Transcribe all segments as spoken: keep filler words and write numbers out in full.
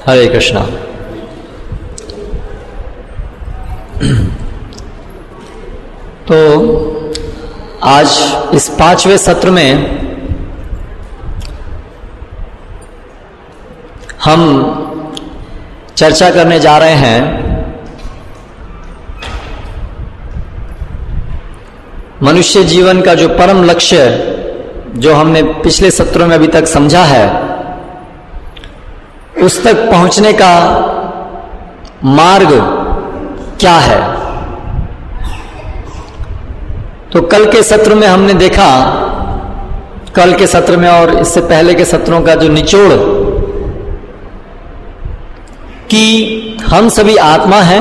हरे कृष्णा। तो आज इस पांचवें सत्र में हम चर्चा करने जा रहे हैं मनुष्य जीवन का जो परम लक्ष्य, जो हमने पिछले सत्रों में अभी तक समझा है, उस तक पहुंचने का मार्ग क्या है। तो कल के सत्र में हमने देखा, कल के सत्र में और इससे पहले के सत्रों का जो निचोड़, कि हम सभी आत्मा हैं,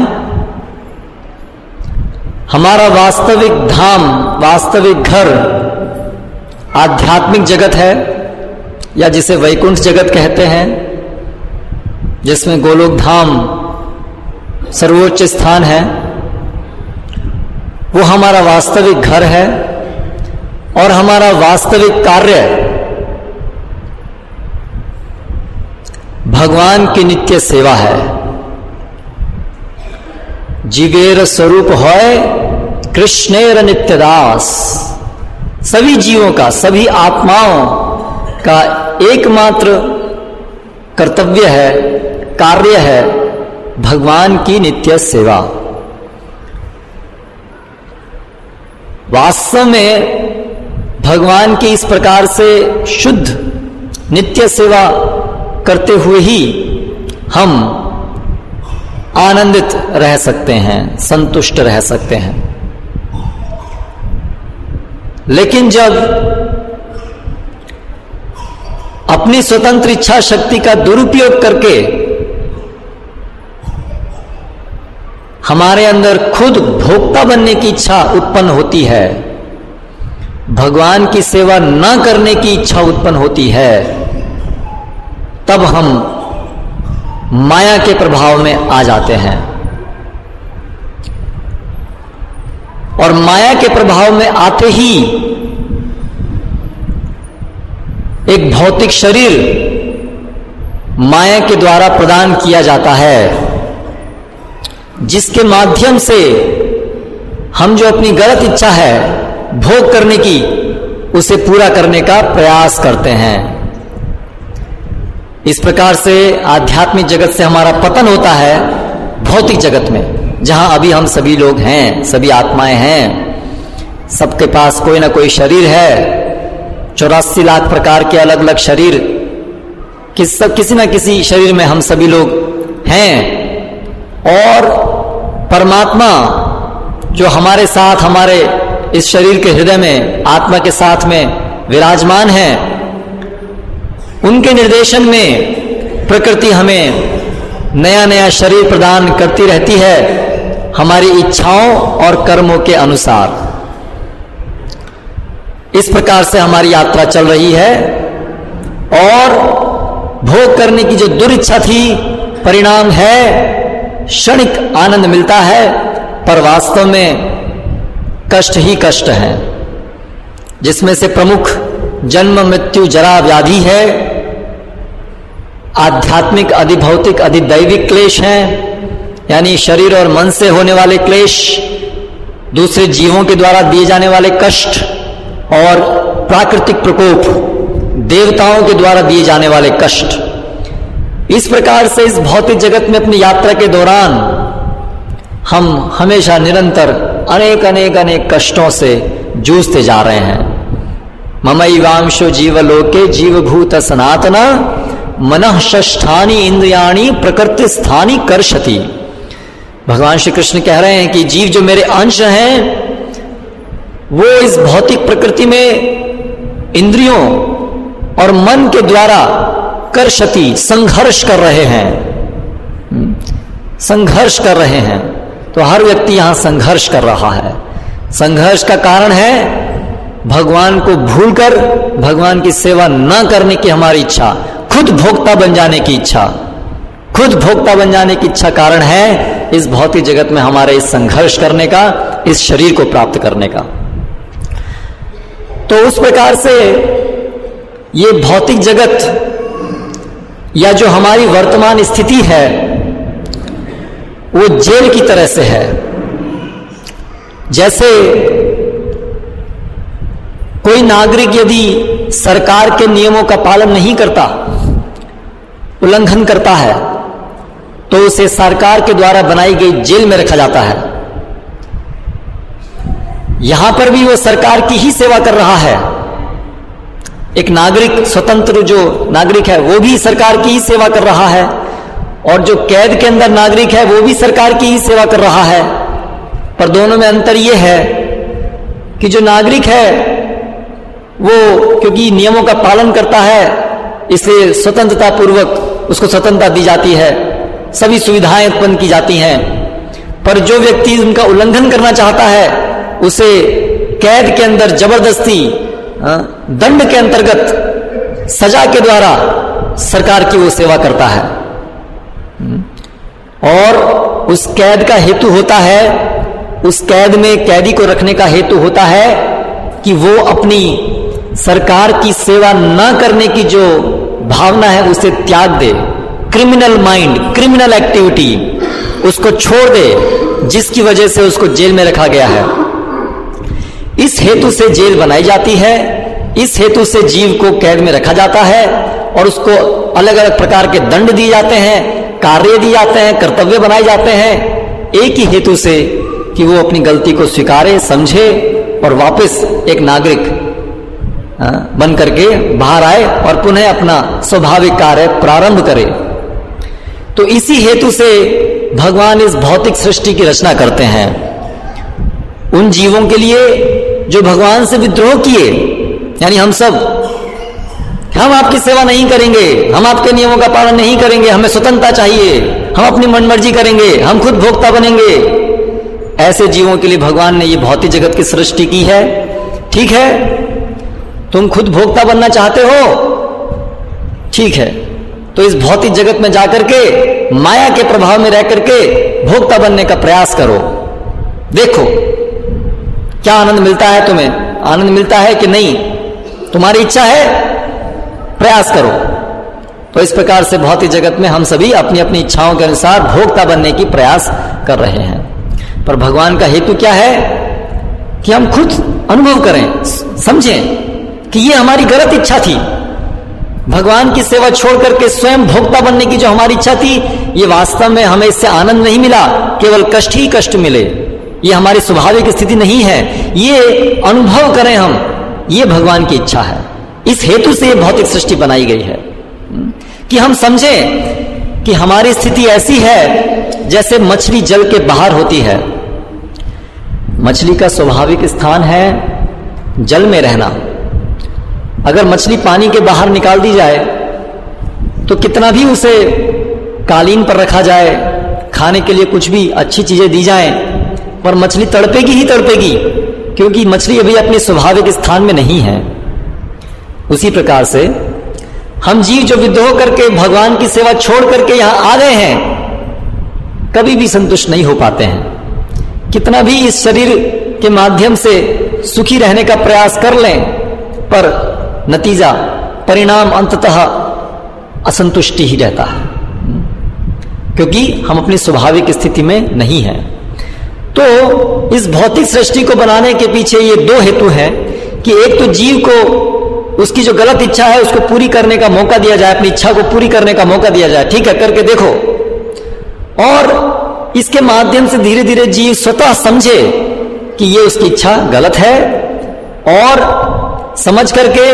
हमारा वास्तविक धाम, वास्तविक घर आध्यात्मिक जगत है, या जिसे वैकुंठ जगत कहते हैं, जिसमें गोलोक धाम सर्वोच्च स्थान है, वो हमारा वास्तविक घर है। और हमारा वास्तविक कार्य भगवान की नित्य सेवा है। जीवेर स्वरूप होय कृष्णेर नित्यदास। सभी जीवों का, सभी आत्माओं का एकमात्र कर्तव्य है, कार्य है भगवान की नित्य सेवा। वास्तव में भगवान की इस प्रकार से शुद्ध नित्य सेवा करते हुए ही हम आनंदित रह सकते हैं, संतुष्ट रह सकते हैं। लेकिन जब अपनी स्वतंत्र इच्छा शक्ति का दुरुपयोग करके हमारे अंदर खुद भोक्ता बनने की इच्छा उत्पन्न होती है, भगवान की सेवा न करने की इच्छा उत्पन्न होती है, तब हम माया के प्रभाव में आ जाते हैं। और माया के प्रभाव में आते ही एक भौतिक शरीर माया के द्वारा प्रदान किया जाता है, जिसके माध्यम से हम जो अपनी गलत इच्छा है भोग करने की, उसे पूरा करने का प्रयास करते हैं। इस प्रकार से आध्यात्मिक जगत से हमारा पतन होता है भौतिक जगत में, जहां अभी हम सभी लोग हैं, सभी आत्माएं हैं, सबके पास कोई ना कोई शरीर है। चौरासी लाख प्रकार के अलग अलग शरीर, किस सब किसी ना किसी शरीर में हम सभी लोग हैं। और परमात्मा जो हमारे साथ, हमारे इस शरीर के हृदय में आत्मा के साथ में विराजमान है, उनके निर्देशन में प्रकृति हमें नया नया शरीर प्रदान करती रहती है, हमारी इच्छाओं और कर्मों के अनुसार। इस प्रकार से हमारी यात्रा चल रही है। और भोग करने की जो दुरिच्छा थी, परिणाम है क्षणिक आनंद मिलता है, पर वास्तव में कष्ट ही कष्ट है, जिसमें से प्रमुख जन्म मृत्यु जरा व्याधि है, आध्यात्मिक अधिभौतिक अधिदैविक क्लेश है, यानी शरीर और मन से होने वाले क्लेश, दूसरे जीवों के द्वारा दिए जाने वाले कष्ट, और प्राकृतिक प्रकोप, देवताओं के द्वारा दिए जाने वाले कष्ट। इस प्रकार से इस भौतिक जगत में अपनी यात्रा के दौरान हम हमेशा निरंतर अनेक अनेक अनेक कष्टों से जूझते जा रहे हैं। ममैवांशो जीवलोके जीवभूत सनातना मनः षष्ठानि इंद्रियाणि प्रकृति स्थानि कर्षति। भगवान श्री कृष्ण कह रहे हैं कि जीव जो मेरे अंश हैं, वो इस भौतिक प्रकृति में इंद्रियों और मन के द्वारा कर्षति, संघर्ष कर रहे हैं, संघर्ष कर रहे हैं। तो हर व्यक्ति यहां संघर्ष कर रहा है। संघर्ष का कारण है भगवान को भूलकर भगवान की सेवा न करने की हमारी इच्छा, खुद भोक्ता बन जाने की इच्छा। खुद भोक्ता बन जाने की इच्छा कारण है इस भौतिक जगत में हमारे इस संघर्ष करने का, इस शरीर को प्राप्त करने का। तो उस प्रकार से ये भौतिक जगत या जो हमारी वर्तमान स्थिति है वो जेल की तरह से है। जैसे कोई नागरिक यदि सरकार के नियमों का पालन नहीं करता, उल्लंघन करता है, तो उसे सरकार के द्वारा बनाई गई जेल में रखा जाता है। यहां पर भी वो सरकार की ही सेवा कर रहा है। एक नागरिक, स्वतंत्र जो नागरिक है वो भी सरकार की ही सेवा कर रहा है, और जो कैद के अंदर नागरिक है वो भी सरकार की ही सेवा कर रहा है। पर दोनों में अंतर यह है कि जो नागरिक है वो क्योंकि नियमों का पालन करता है, इसलिए स्वतंत्रता पूर्वक उसको स्वतंत्रता दी जाती है, सभी सुविधाएं उत्पन्न की जाती हैं। पर जो व्यक्ति उनका उल्लंघन करना चाहता है उसे कैद के अंदर जबरदस्ती दंड के अंतर्गत सजा के द्वारा सरकार की वो सेवा करता है। और उस कैद का हेतु होता है, उस कैद में कैदी को रखने का हेतु होता है कि वो अपनी सरकार की सेवा न करने की जो भावना है उसे त्याग दे, क्रिमिनल माइंड, क्रिमिनल एक्टिविटी उसको छोड़ दे, जिसकी वजह से उसको जेल में रखा गया है। इस हेतु से जेल बनाई जाती है, इस हेतु से जीव को कैद में रखा जाता है और उसको अलग अलग प्रकार के दंड दिए जाते हैं, कार्य दिए जाते हैं, कर्तव्य बनाए जाते हैं, एक ही हेतु से कि वो अपनी गलती को स्वीकारे, समझे और वापस एक नागरिक बन करके बाहर आए और पुनः अपना स्वाभाविक कार्य प्रारंभ करे। तो इसी हेतु से भगवान इस भौतिक सृष्टि की रचना करते हैं उन जीवों के लिए जो भगवान से विद्रोह किए, यानी हम सब, हम आपकी सेवा नहीं करेंगे, हम आपके नियमों का पालन नहीं करेंगे, हमें स्वतंत्रता चाहिए, हम अपनी मनमर्जी करेंगे, हम खुद भोक्ता बनेंगे। ऐसे जीवों के लिए भगवान ने ये भौतिक जगत की सृष्टि की है। ठीक है, तुम खुद भोक्ता बनना चाहते हो, ठीक है, तो इस भौतिक जगत में जाकर के माया के प्रभाव में रह करके भोक्ता बनने का प्रयास करो। देखो क्या आनंद मिलता है, तुम्हें आनंद मिलता है कि नहीं, तुम्हारी इच्छा है, प्रयास करो। तो इस प्रकार से भौतिक जगत में हम सभी अपनी अपनी इच्छाओं के अनुसार भोक्ता बनने की प्रयास कर रहे हैं। पर भगवान का हेतु क्या है कि हम खुद अनुभव करें, समझें कि ये हमारी गलत इच्छा थी। भगवान की सेवा छोड़ करके स्वयं भोक्ता बनने की जो हमारी इच्छा थी, ये वास्तव में हमें इससे आनंद नहीं मिला, केवल कष्ट ही कष्ट मिले। ये हमारी स्वाभाविक स्थिति नहीं है, ये अनुभव करें हम, ये भगवान की इच्छा है। इस हेतु से ये भौतिक सृष्टि बनाई गई है कि हम समझें कि हमारी स्थिति ऐसी है जैसे मछली जल के बाहर होती है। मछली का स्वाभाविक स्थान है जल में रहना। अगर मछली पानी के बाहर निकाल दी जाए तो कितना भी उसे कालीन पर रखा जाए, खाने के लिए कुछ भी अच्छी चीजें दी जाएं, पर मछली तड़पेगी ही तड़पेगी, क्योंकि मछली अभी अपने स्वाभाविक स्थान में नहीं है। उसी प्रकार से हम जीव जो विद्रोह करके भगवान की सेवा छोड़ करके यहां आ गए हैं, कभी भी संतुष्ट नहीं हो पाते हैं। कितना भी इस शरीर के माध्यम से सुखी रहने का प्रयास कर लें, पर नतीजा, परिणाम अंततः असंतुष्टि ही रहता है, क्योंकि हम अपनी स्वाभाविक स्थिति में नहीं हैं। तो इस भौतिक सृष्टि को बनाने के पीछे ये दो हेतु हैं कि एक तो जीव को उसकी जो गलत इच्छा है उसको पूरी करने का मौका दिया जाए, अपनी इच्छा को पूरी करने का मौका दिया जाए, ठीक है, करके देखो, और इसके माध्यम से धीरे धीरे जीव स्वतः समझे कि ये उसकी इच्छा गलत है और समझ करके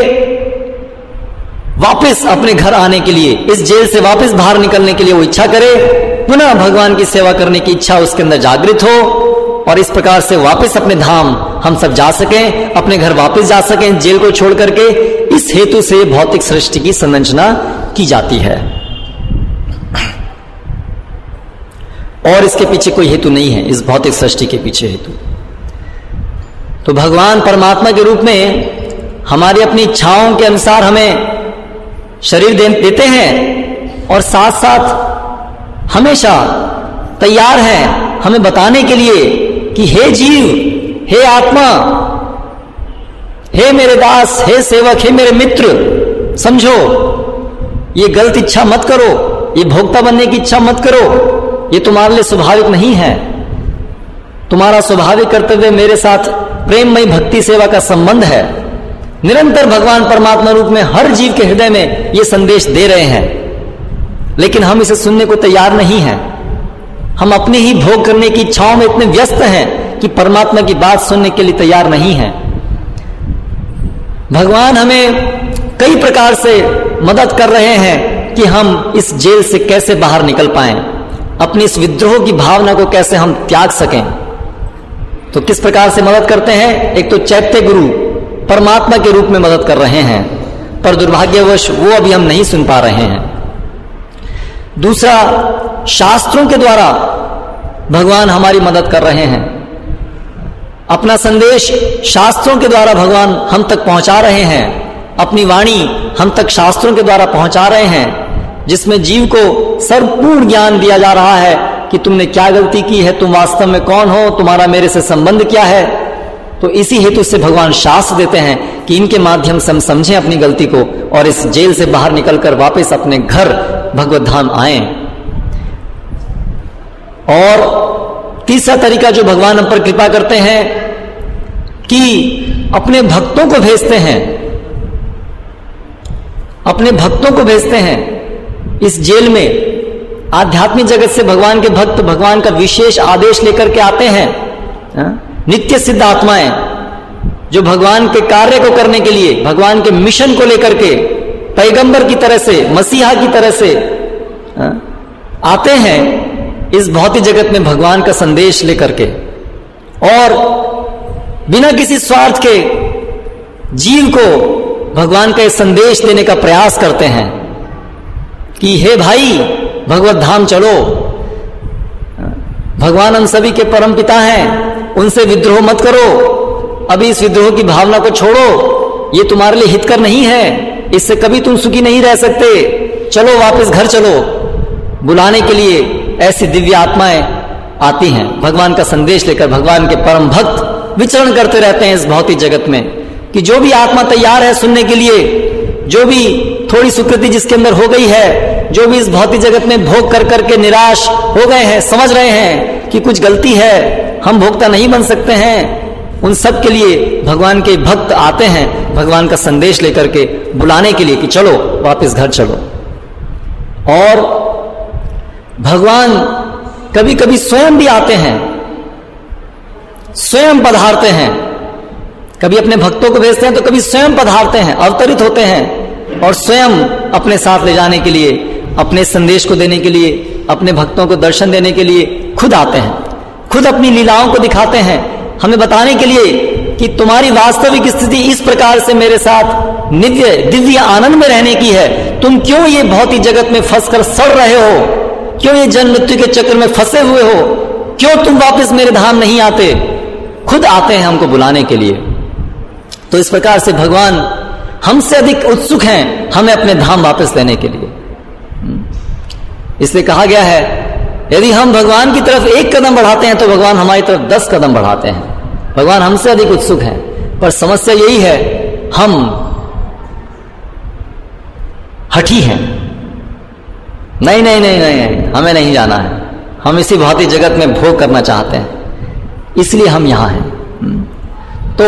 वापस अपने घर आने के लिए, इस जेल से वापस बाहर निकलने के लिए वो इच्छा करे, पुनः भगवान की सेवा करने की इच्छा उसके अंदर जागृत हो, और इस प्रकार से वापस अपने धाम हम सब जा सकें, अपने घर वापस जा सकें जेल को छोड़ करके। इस हेतु से भौतिक सृष्टि की संरचना की जाती है, और इसके पीछे कोई हेतु नहीं है, इस भौतिक सृष्टि के पीछे हेतु। तो भगवान परमात्मा के रूप में हमारी अपनी इच्छाओं के अनुसार हमें शरीर दे, देते हैं, और साथ साथ हमेशा तैयार हैं हमें बताने के लिए कि हे जीव, हे आत्मा, हे मेरे दास, हे सेवक, हे मेरे मित्र, समझो ये गलत इच्छा मत करो, ये भोक्ता बनने की इच्छा मत करो, ये तुम्हारे लिए स्वाभाविक नहीं है। तुम्हारा स्वाभाविक कर्तव्य मेरे साथ प्रेममयी भक्ति सेवा का संबंध है। निरंतर भगवान परमात्मा रूप में हर जीव के हृदय में ये संदेश दे रहे हैं, लेकिन हम इसे सुनने को तैयार नहीं हैं। हम अपने ही भोग करने की इच्छाओं में इतने व्यस्त हैं कि परमात्मा की बात सुनने के लिए तैयार नहीं हैं। भगवान हमें कई प्रकार से मदद कर रहे हैं कि हम इस जेल से कैसे बाहर निकल पाएं, अपनी इस विद्रोह की भावना को कैसे हम त्याग सकें। तो किस प्रकार से मदद करते हैं? एक तो चैत्य गुरु परमात्मा के रूप में मदद कर रहे हैं, पर दुर्भाग्यवश वो अभी हम नहीं सुन पा रहे हैं। दूसरा, शास्त्रों के द्वारा भगवान हमारी मदद कर रहे हैं। अपना संदेश शास्त्रों के द्वारा भगवान हम तक पहुंचा रहे हैं। अपनी वाणी हम तक शास्त्रों के द्वारा पहुंचा रहे हैं, जिसमें जीव को सर्वपूर्ण ज्ञान दिया जा रहा है कि तुमने क्या गलती की है, तुम वास्तव में कौन हो, तुम्हारा मेरे से संबंध क्या है। तो इसी हेतु से भगवान शास्त्र देते हैं कि इनके माध्यम से हम समझें अपनी गलती को और इस जेल से बाहर निकलकर वापस अपने घर भगवत धाम आए। और तीसरा तरीका जो भगवान हम पर कृपा करते हैं कि अपने भक्तों को भेजते हैं, अपने भक्तों को भेजते हैं इस जेल में। आध्यात्मिक जगत से भगवान के भक्त भगवान का विशेष आदेश लेकर के आते हैं। हा? नित्य सिद्ध आत्माएं जो भगवान के कार्य को करने के लिए, भगवान के मिशन को लेकर के पैगंबर की तरह से, मसीहा की तरह से हा? आते हैं इस भौतिक जगत में भगवान का संदेश लेकर के, और बिना किसी स्वार्थ के जीव को भगवान का संदेश देने का प्रयास करते हैं कि हे भाई भगवत धाम चलो, भगवान हम सभी के परम पिता हैं, उनसे विद्रोह मत करो, अभी इस विद्रोह की भावना को छोड़ो, ये तुम्हारे लिए हितकर नहीं है, इससे कभी तुम सुखी नहीं रह सकते, चलो वापस घर चलो। बुलाने के लिए ऐसी दिव्य आत्माएं आती हैं, भगवान का संदेश लेकर। भगवान के परम भक्त विचरण करते रहते हैं इस भौतिक जगत में कि जो भी आत्मा तैयार है सुनने के लिए, जो भी थोड़ी सुकृति जिसके अंदर हो गई है, जो भी इस भौतिक जगत में भोग कर करके निराश हो गए हैं, समझ रहे हैं कि कुछ गलती है, हम भोक्ता नहीं बन सकते हैं, उन सब के लिए भगवान के भक्त आते हैं भगवान का संदेश लेकर के, बुलाने के लिए कि चलो वापस घर चलो। और भगवान कभी कभी स्वयं भी आते हैं, स्वयं पधारते हैं, कभी अपने भक्तों को भेजते हैं तो कभी स्वयं पधारते हैं, अवतरित होते हैं और स्वयं अपने साथ ले जाने के लिए, अपने संदेश को देने के लिए, अपने भक्तों को दर्शन देने के लिए खुद आते हैं, खुद अपनी लीलाओं को दिखाते हैं, हमें बताने के लिए कि तुम्हारी वास्तविक स्थिति इस प्रकार से मेरे साथ नित्य दिव्य आनंद में रहने की है, तुम क्यों ये भौतिक जगत में फंस कर सड़ रहे हो, क्यों ये जन्म मृत्यु के चक्र में फंसे हुए हो, क्यों तुम वापस मेरे धाम नहीं आते। खुद आते हैं हमको बुलाने के लिए। तो इस प्रकार से भगवान हमसे अधिक उत्सुक हैं हमें अपने धाम वापस लेने के लिए। इसलिए कहा गया है यदि हम भगवान की तरफ एक कदम बढ़ाते हैं तो भगवान हमारी तरफ दस कदम बढ़ाते हैं। भगवान हमसे अधिक उत्सुक हैं, पर समस्या यही है हम हठी हैं। नहीं नहीं नहीं नहीं, नहीं हमें नहीं जाना है, हम इसी भौतिक जगत में भोग करना चाहते हैं, इसलिए हम यहां हैं। तो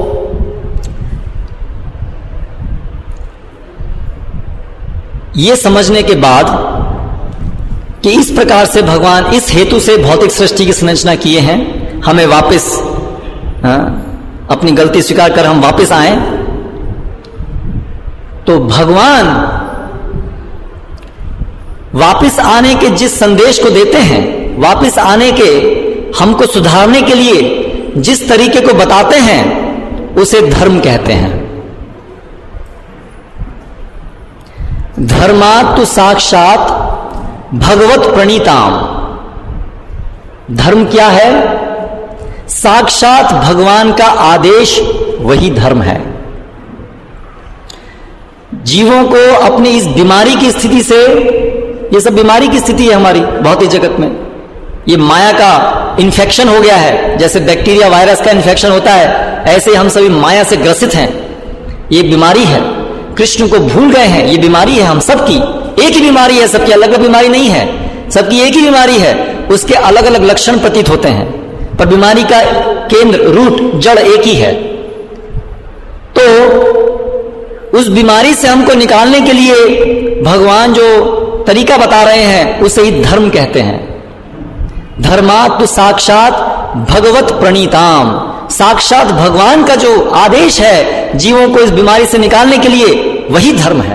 ये समझने के बाद कि इस प्रकार से भगवान इस हेतु से भौतिक सृष्टि की संरचना किए हैं, हमें वापस हाँ, अपनी गलती स्वीकार कर हम वापस आए, तो भगवान वापस आने के जिस संदेश को देते हैं, वापस आने के हमको सुधारने के लिए जिस तरीके को बताते हैं उसे धर्म कहते हैं। धर्मात् तु साक्षात भगवत प्रणीताम। धर्म क्या है? साक्षात भगवान का आदेश वही धर्म है। जीवों को अपनी इस बीमारी की स्थिति से, ये सब बीमारी की स्थिति है हमारी भौतिक जगत में, ये माया का इन्फेक्शन हो गया है। जैसे बैक्टीरिया वायरस का इन्फेक्शन होता है, ऐसे हम सभी माया से ग्रसित हैं, ये बीमारी है। कृष्ण को भूल गए हैं, ये बीमारी है हम सबकी। एक ही बीमारी है, सबकी अलग अलग बीमारी नहीं है, सबकी एक ही बीमारी है, उसके अलग अलग लक्षण प्रतीत होते हैं, पर बीमारी का केंद्र, रूट, जड़ एक ही है। तो उस बीमारी से हमको निकालने के लिए भगवान जो तरीका बता रहे हैं उसे ही धर्म कहते हैं। धर्मात् साक्षात भगवत प्रणीताम, साक्षात भगवान का जो आदेश है जीवों को इस बीमारी से निकालने के लिए, वही धर्म है।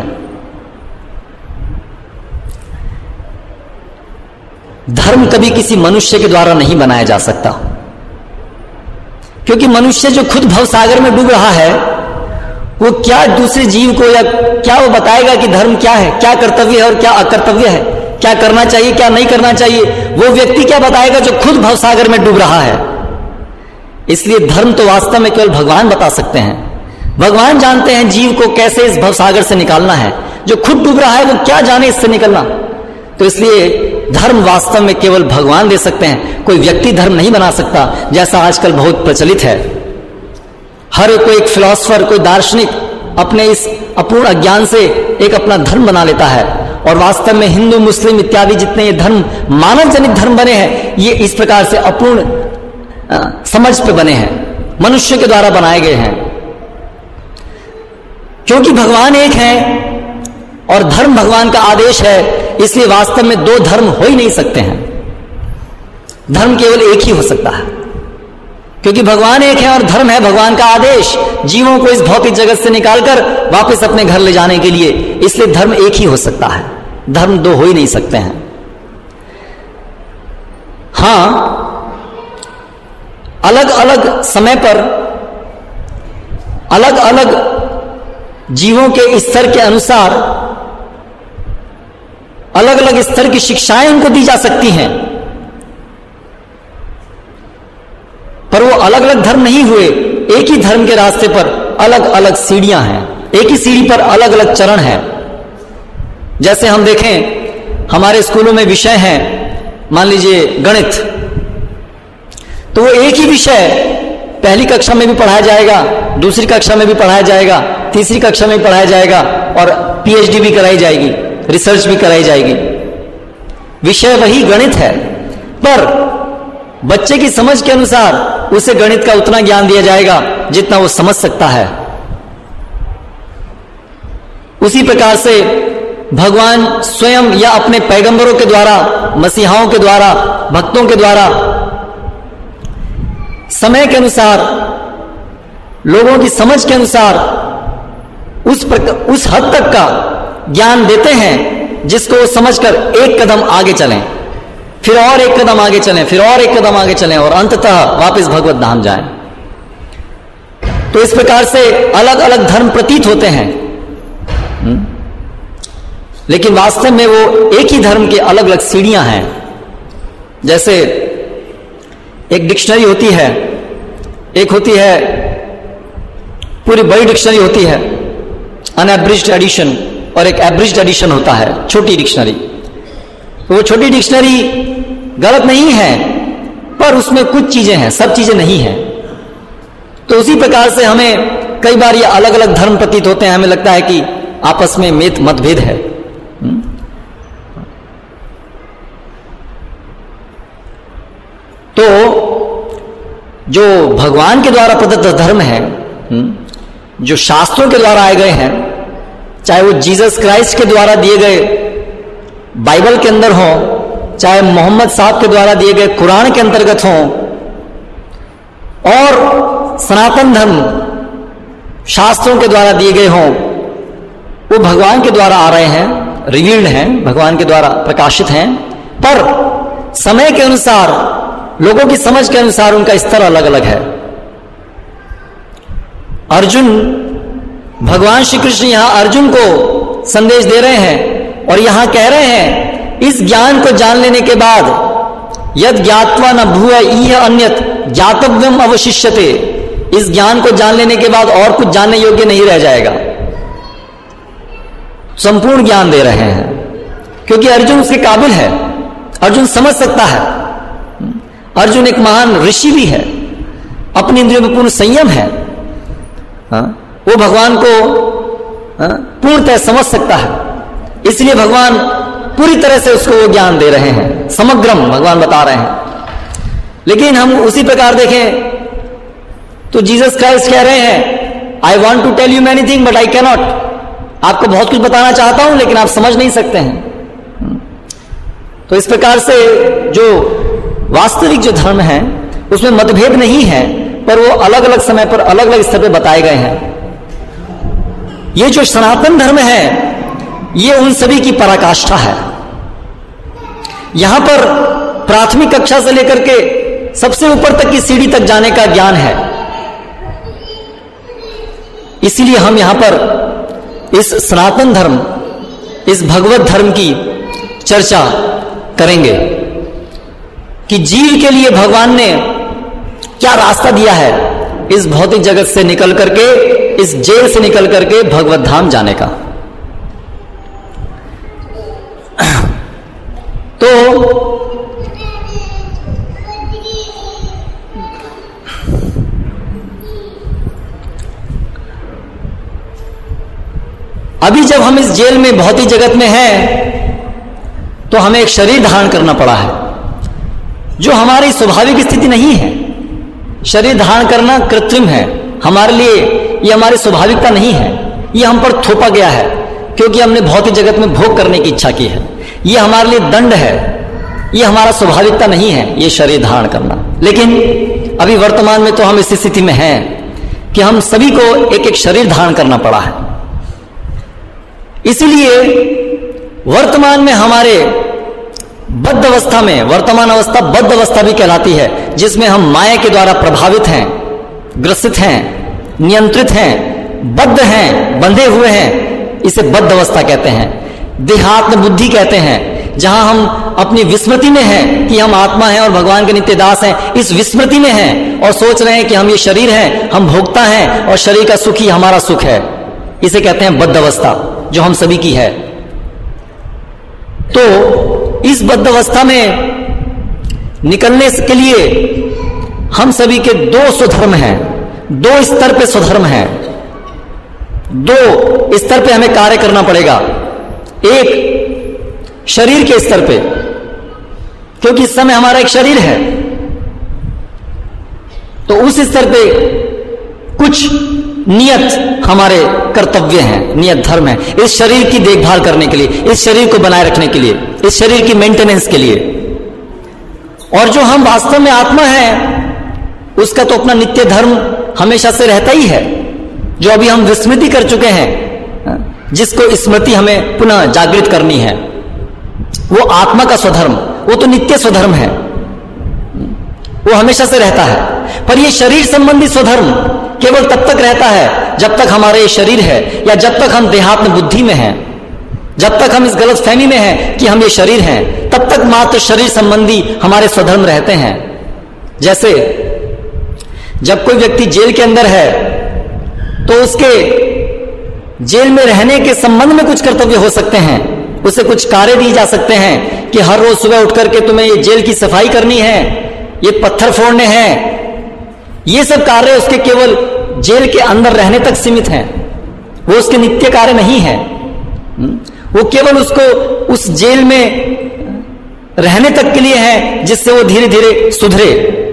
धर्म कभी किसी मनुष्य के द्वारा नहीं बनाया जा सकता, क्योंकि मनुष्य जो खुद भवसागर में डूब रहा है, वो क्या दूसरे जीव को या क्या वो बताएगा कि धर्म क्या है, क्या कर्तव्य है और क्या अकर्तव्य है, क्या करना चाहिए क्या नहीं करना चाहिए? वो व्यक्ति क्या बताएगा जो खुद भवसागर में डूब रहा है? इसलिए धर्म तो वास्तव में केवल भगवान बता सकते हैं। भगवान जानते हैं जीव को कैसे इस भवसागर से निकालना है। जो खुद डूब रहा है वो क्या जाने इससे निकलना। तो इसलिए धर्म वास्तव में केवल भगवान दे सकते हैं, कोई व्यक्ति धर्म नहीं बना सकता, जैसा आजकल बहुत प्रचलित है। हर कोई एक फिलोसफर, कोई दार्शनिक अपने इस अपूर्ण अज्ञान से एक अपना धर्म बना लेता है, और वास्तव में हिंदू, मुस्लिम इत्यादि जितने ये धर्म मानव जनित धर्म बने हैं, ये इस प्रकार से अपूर्ण समझ पे बने हैं, मनुष्य के द्वारा बनाए गए हैं। क्योंकि भगवान एक है और धर्म भगवान का आदेश है, इसलिए वास्तव में दो धर्म हो ही नहीं सकते हैं। धर्म केवल एक ही हो सकता है, क्योंकि भगवान एक है और धर्म है भगवान का आदेश जीवों को इस भौतिक जगत से निकालकर वापस अपने घर ले जाने के लिए। इसलिए धर्म एक ही हो सकता है, धर्म दो हो ही नहीं सकते हैं। हां, अलग अलग समय पर अलग अलग जीवों के स्तर के अनुसार अलग अलग स्तर की शिक्षाएं उनको दी जा सकती हैं, पर वो अलग अलग धर्म नहीं हुए। एक ही धर्म के रास्ते पर अलग अलग सीढ़ियां हैं, एक ही सीढ़ी पर अलग अलग चरण हैं। जैसे हम देखें, हमारे स्कूलों में विषय हैं, मान लीजिए गणित, तो वो एक ही विषय पहली कक्षा में भी पढ़ाया जाएगा, दूसरी कक्षा में भी पढ़ाया जाएगा, तीसरी कक्षा में भी पढ़ाया जाएगा, और पीएचडी भी कराई जाएगी, रिसर्च भी कराई जाएगी। विषय वही गणित है, पर बच्चे की समझ के अनुसार उसे गणित का उतना ज्ञान दिया जाएगा जितना वो समझ सकता है। उसी प्रकार से भगवान स्वयं या अपने पैगंबरों के द्वारा, मसीहाओं के द्वारा, भक्तों के द्वारा समय के अनुसार, लोगों की समझ के अनुसार उस प्रकार, उस हद तक का ज्ञान देते हैं जिसको वो समझकर एक कदम आगे चलें, फिर और एक कदम आगे चलें, फिर और एक कदम आगे चलें, और अंततः वापस भगवत धाम जाएं। तो इस प्रकार से अलग अलग धर्म प्रतीत होते हैं, लेकिन वास्तव में वो एक ही धर्म के अलग अलग सीढ़ियां हैं। जैसे एक डिक्शनरी होती है, एक होती है पूरी बड़ी डिक्शनरी होती है, अनएब्रिज्ड एडिशन, और एक एब्रिज्ड एडिशन होता है, छोटी डिक्शनरी। तो वो छोटी डिक्शनरी गलत नहीं है, पर उसमें कुछ चीजें हैं, सब चीजें नहीं हैं। तो उसी प्रकार से हमें कई बार ये अलग अलग धर्म प्रतीत होते हैं, हमें लगता है कि आपस में मेत मतभेद है। तो जो भगवान के द्वारा प्रदत्त धर्म है, जो शास्त्रों के द्वारा आए गए हैं, चाहे वो जीसस क्राइस्ट के द्वारा दिए गए बाइबल के अंदर हो, चाहे मोहम्मद साहब के द्वारा दिए गए कुरान के अंतर्गत हो, और सनातन धर्म शास्त्रों के द्वारा दिए गए हों, वो भगवान के द्वारा आ रहे हैं, रिवील्ड हैं, भगवान के द्वारा प्रकाशित हैं, पर समय के अनुसार, लोगों की समझ के अनुसार उनका स्तर अलग अलग है। अर्जुन, भगवान श्री कृष्ण यहां अर्जुन को संदेश दे रहे हैं और यहां कह रहे हैं, इस ज्ञान को जान लेने के बाद यद ज्ञात्वा न भूय इह अन्यत ज्ञातव्यम अवशिष्यते, इस ज्ञान को जान लेने के बाद और कुछ जानने योग्य नहीं रह जाएगा। संपूर्ण ज्ञान दे रहे हैं, क्योंकि अर्जुन उसके काबिल है, अर्जुन समझ सकता है। अर्जुन एक महान ऋषि भी है, अपनी इंद्रियों में पूर्ण संयम है, हा? वो भगवान को पूर्णतः समझ सकता है। इसलिए भगवान पूरी तरह से उसको वो ज्ञान दे रहे हैं, समग्रम भगवान बता रहे हैं। लेकिन हम उसी प्रकार देखें तो जीसस क्राइस्ट कह रहे हैं, I want to tell you many thing but I cannot. आपको बहुत कुछ बताना चाहता हूं लेकिन आप समझ नहीं सकते हैं। तो इस प्रकार से जो वास्तविक जो धर्म है उसमें मतभेद नहीं है, पर वो अलग अलग समय पर अलग अलग स्तर पर बताए गए हैं। ये जो सनातन धर्म है ये उन सभी की पराकाष्ठा है। यहां पर प्राथमिक कक्षा से लेकर के सबसे ऊपर तक की सीढ़ी तक जाने का ज्ञान है। इसीलिए हम यहां पर इस सनातन धर्म, इस भगवत धर्म की चर्चा करेंगे कि जीव के लिए भगवान ने क्या रास्ता दिया है इस भौतिक जगत से निकल करके, इस जेल से निकल करके भगवत धाम जाने का। तो अभी जब हम इस जेल में भौतिक जगत में हैं तो हमें एक शरीर धारण करना पड़ा है, जो हमारी स्वाभाविक स्थिति नहीं है। शरीर धारण करना कृत्रिम है हमारे लिए, ये हमारी स्वाभाविकता नहीं है। ये हम पर थोपा गया है क्योंकि हमने भौतिक जगत में भोग करने की इच्छा की है। ये हमारे लिए दंड है, ये हमारा स्वाभाविकता नहीं है ये शरीर धारण करना। लेकिन अभी वर्तमान में तो हम इस स्थिति में हैं कि हम सभी को एक एक शरीर धारण करना पड़ा है। इसलिए वर्तमान में हमारे बद्ध अवस्था में, वर्तमान अवस्था बद्ध अवस्था भी कहलाती है, जिसमें हम माया के द्वारा प्रभावित हैं, ग्रसित हैं, नियंत्रित हैं, बद्ध हैं, बंधे हुए हैं, इसे बद्ध अवस्था कहते हैं। देहात्म बुद्धि कहते हैं, जहां हम अपनी विस्मृति में हैं कि हम आत्मा हैं और भगवान के नित्य दास हैं। इस विस्मृति में हैं और सोच रहे हैं कि हम ये शरीर हैं, हम भोगता हैं और शरीर का सुख ही हमारा सुख है। इसे कहते हैं बद्ध अवस्था, जो हम सभी की है। तो इस बद्ध अवस्था में निकलने के लिए हम सभी के दो स्वधर्म हैं, दो स्तर पे स्वधर्म है, दो स्तर पे हमें कार्य करना पड़ेगा। एक शरीर के स्तर पे, क्योंकि इस समय हमारा एक शरीर है, तो उस स्तर पे कुछ नियत हमारे कर्तव्य हैं, नियत धर्म है इस शरीर की देखभाल करने के लिए, इस शरीर को बनाए रखने के लिए, इस शरीर की मेंटेनेंस के लिए। और जो हम वास्तव में आत्मा है उसका तो अपना नित्य धर्म हमेशा से रहता ही है, जो अभी हम विस्मृति कर चुके हैं, जिसको स्मृति हमें पुनः जागृत करनी है। वो आत्मा का स्वधर्म, वो तो नित्य स्वधर्म है, वो हमेशा से रहता है। पर ये शरीर संबंधी स्वधर्म केवल तब तक रहता है जब तक हमारे ये शरीर है, या जब तक हम देहात्म बुद्धि में हैं, जब तक हम इस गलत फहमी में हैं कि हम ये शरीर हैं, तब तक मात्र शरीर संबंधी हमारे स्वधर्म रहते हैं। जैसे जब कोई व्यक्ति जेल के अंदर है तो उसके जेल में रहने के संबंध में कुछ कर्तव्य हो सकते हैं, उसे कुछ कार्य दिए जा सकते हैं कि हर रोज सुबह उठ करके तुम्हें ये जेल की सफाई करनी है, ये पत्थर फोड़ने हैं। ये सब कार्य उसके केवल जेल के अंदर रहने तक सीमित हैं, वो उसके नित्य कार्य नहीं है। वो केवल उसको उस जेल में रहने तक के लिए है, जिससे वो धीरे धीरे सुधरे।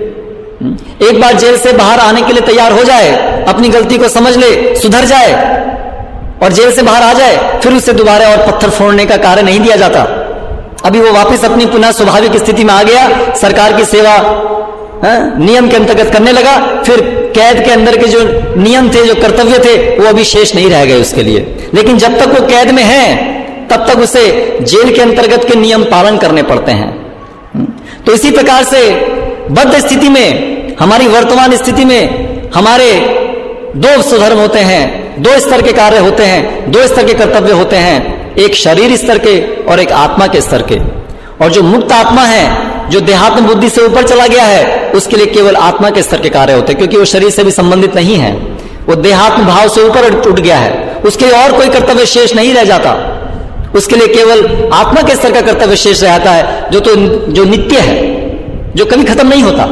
एक बार जेल से बाहर आने के लिए तैयार हो जाए, अपनी गलती को समझ ले, सुधर जाए और जेल से बाहर आ जाए, फिर उसे दोबारा और पत्थर फोड़ने का कार्य नहीं दिया जाता। अभी वो वापस अपनी पुनः स्वाभाविक स्थिति में आ गया, सरकार की सेवा हा? नियम के अंतर्गत करने लगा, फिर कैद के अंदर के जो नियम थे, जो कर्तव्य थे, वो अभी शेष नहीं रह गए उसके लिए। लेकिन जब तक वो कैद में है तब तक उसे जेल के अंतर्गत के नियम पालन करने पड़ते हैं। तो इसी प्रकार से बद्ध स्थिति में, हमारी वर्तमान स्थिति में हमारे दो स्वधर्म होते हैं, दो स्तर के कार्य होते हैं, दो स्तर के कर्तव्य होते हैं, एक शरीर स्तर के और एक आत्मा के स्तर के। और जो मुक्त आत्मा है, जो देहात्म बुद्धि से ऊपर चला गया है, उसके लिए केवल आत्मा के स्तर के कार्य होते हैं, क्योंकि वो शरीर से भी संबंधित नहीं है, वो देहात्म भाव से ऊपर उठ गया है, उसके लिए और कोई कर्तव्य शेष नहीं रह जाता। उसके लिए केवल आत्मा के स्तर का कर्तव्य शेष रहता है, जो तो जो नित्य है, जो कभी खत्म नहीं होता।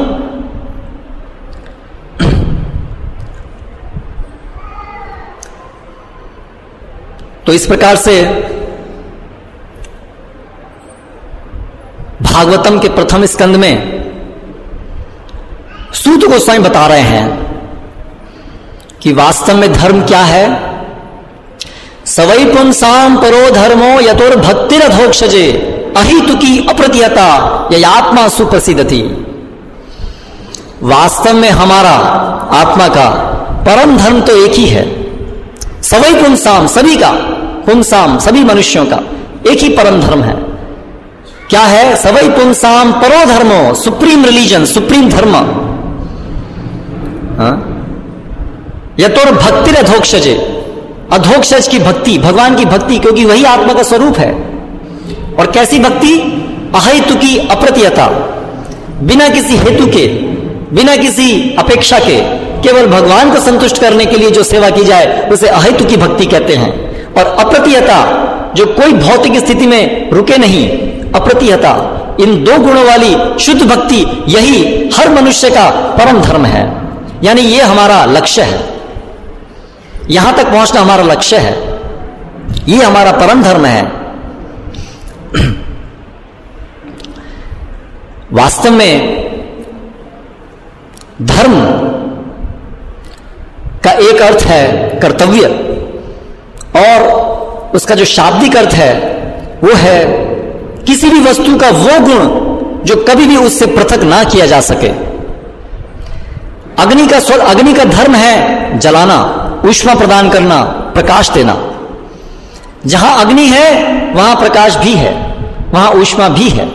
तो इस प्रकार से भागवतम के प्रथम स्कंद में सूत गोस्वामी बता रहे हैं कि वास्तव में धर्म क्या है। सवै पुंसाम परो धर्मो यतोर भक्तिरधोक्षजे अहितुकी अप्रतिहता ययात्मा सुप्रसिद्धति। वास्तव में हमारा आत्मा का परम धर्म तो एक ही है। सवै पुंसाम, सभी का, पुंसाम सभी मनुष्यों का एक ही परम धर्म है। क्या है? सवै पुंसाम परो धर्मो, सुप्रीम रिलीजन, सुप्रीम धर्म। यतोर भक्तिर अधोक्षजे, अधोक्षज की भक्ति, भगवान की भक्ति, क्योंकि वही आत्मा का स्वरूप है। और कैसी भक्ति? अहेतुकी अप्रतिहता, बिना किसी हेतु के, बिना किसी अपेक्षा के, केवल भगवान को संतुष्ट करने के लिए जो सेवा की जाए उसे अहेतुकी भक्ति कहते हैं। और अप्रतिहता, जो कोई भौतिक स्थिति में रुके नहीं, अप्रतिहता, इन दो गुणों वाली शुद्ध भक्ति, यही हर मनुष्य का परम धर्म है। यानी ये हमारा लक्ष्य है, यहां तक पहुंचना हमारा लक्ष्य है, ये हमारा परम धर्म है। वास्तव में धर्म का एक अर्थ है कर्तव्य, और उसका जो शाब्दिक अर्थ है वो है किसी भी वस्तु का वो गुण जो कभी भी उससे पृथक ना किया जा सके। अग्नि का स्व अग्नि का धर्म है जलाना, ऊष्मा प्रदान करना, प्रकाश देना। जहां अग्नि है वहां प्रकाश भी है, वहां ऊष्मा भी है।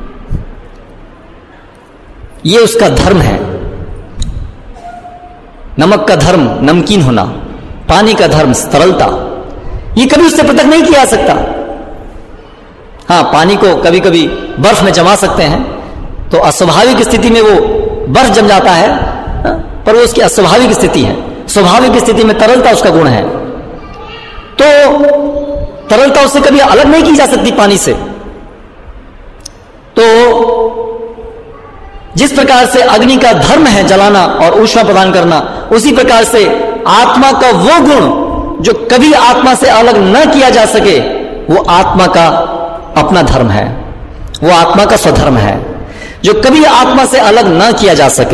यह उसका धर्म है। नमक का धर्म नमकीन होना, पानी का धर्म तरलता, यह कभी उससे पृथक नहीं किया जा सकता। हाँ, पानी को कभी कभी बर्फ में जमा सकते हैं तो अस्वाभाविक स्थिति में वो बर्फ जम जाता है, पर वो उसकी अस्वाभाविक स्थिति है। स्वाभाविक स्थिति में तरलता उसका गुण है, तो तरलता उससे कभी अलग नहीं की जा सकती पानी से। तो जिस प्रकार से अग्नि का धर्म है जलाना और ऊष्मा प्रदान करना, उसी प्रकार से आत्मा का वो गुण जो कभी आत्मा से अलग न किया जा सके, वो आत्मा का अपना धर्म है, वो आत्मा का स्वधर्म है, जो कभी आत्मा से अलग न किया जा सके।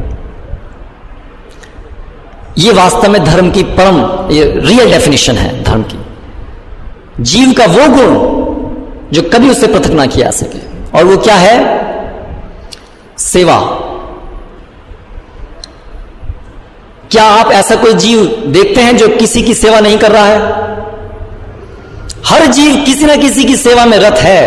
ये वास्तव में धर्म की परम, ये रियल डेफिनेशन है धर्म की। जीव का वो गुण जो कभी उससे पृथक ना किया जा सके, और वो क्या है? सेवा। क्या आप ऐसा कोई जीव देखते हैं जो किसी की सेवा नहीं कर रहा है? हर जीव किसी ना किसी की सेवा में रत है।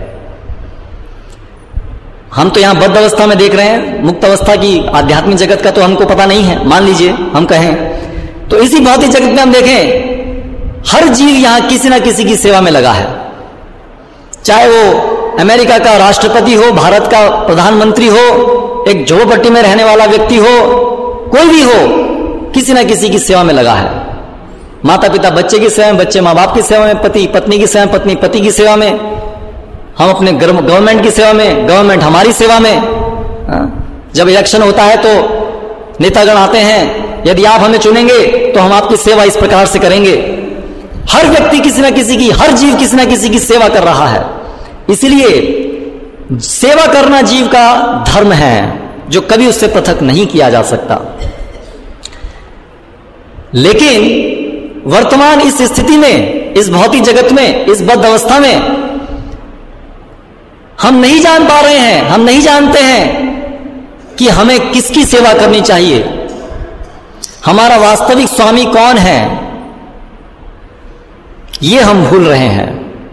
हम तो यहां बद्ध अवस्था में देख रहे हैं, मुक्त अवस्था की आध्यात्मिक जगत का तो हमको पता नहीं है, मान लीजिए हम कहें तो इसी भौतिक जगत में हम देखें हर जीव यहां किसी ना किसी की सेवा में लगा है। चाहे वो अमेरिका का राष्ट्रपति हो, भारत का प्रधानमंत्री हो, एक झोपड़पट्टी में रहने वाला व्यक्ति हो, कोई भी हो, किसी ना किसी की सेवा में लगा है। माता पिता बच्चे की सेवा में, बच्चे माँ बाप की सेवा में, पति पत्नी की सेवा में, पत्नी पति की सेवा में, हम अपने गवर्नमेंट की सेवा में, गवर्नमेंट हमारी सेवा में। जब इलेक्शन होता है तो नेतागण आते हैं, यदि आप हमें चुनेंगे तो हम आपकी सेवा इस प्रकार से करेंगे। हर व्यक्ति किसी ना किसी की, हर जीव किसी ना किसी की सेवा कर रहा है। इसलिए सेवा करना जीव का धर्म है जो कभी उससे पृथक नहीं किया जा सकता। लेकिन वर्तमान इस स्थिति में, इस भौतिक जगत में, इस बद्ध अवस्था में हम नहीं जान पा रहे हैं, हम नहीं जानते हैं कि हमें किसकी सेवा करनी चाहिए, हमारा वास्तविक स्वामी कौन है, यह हम भूल रहे हैं।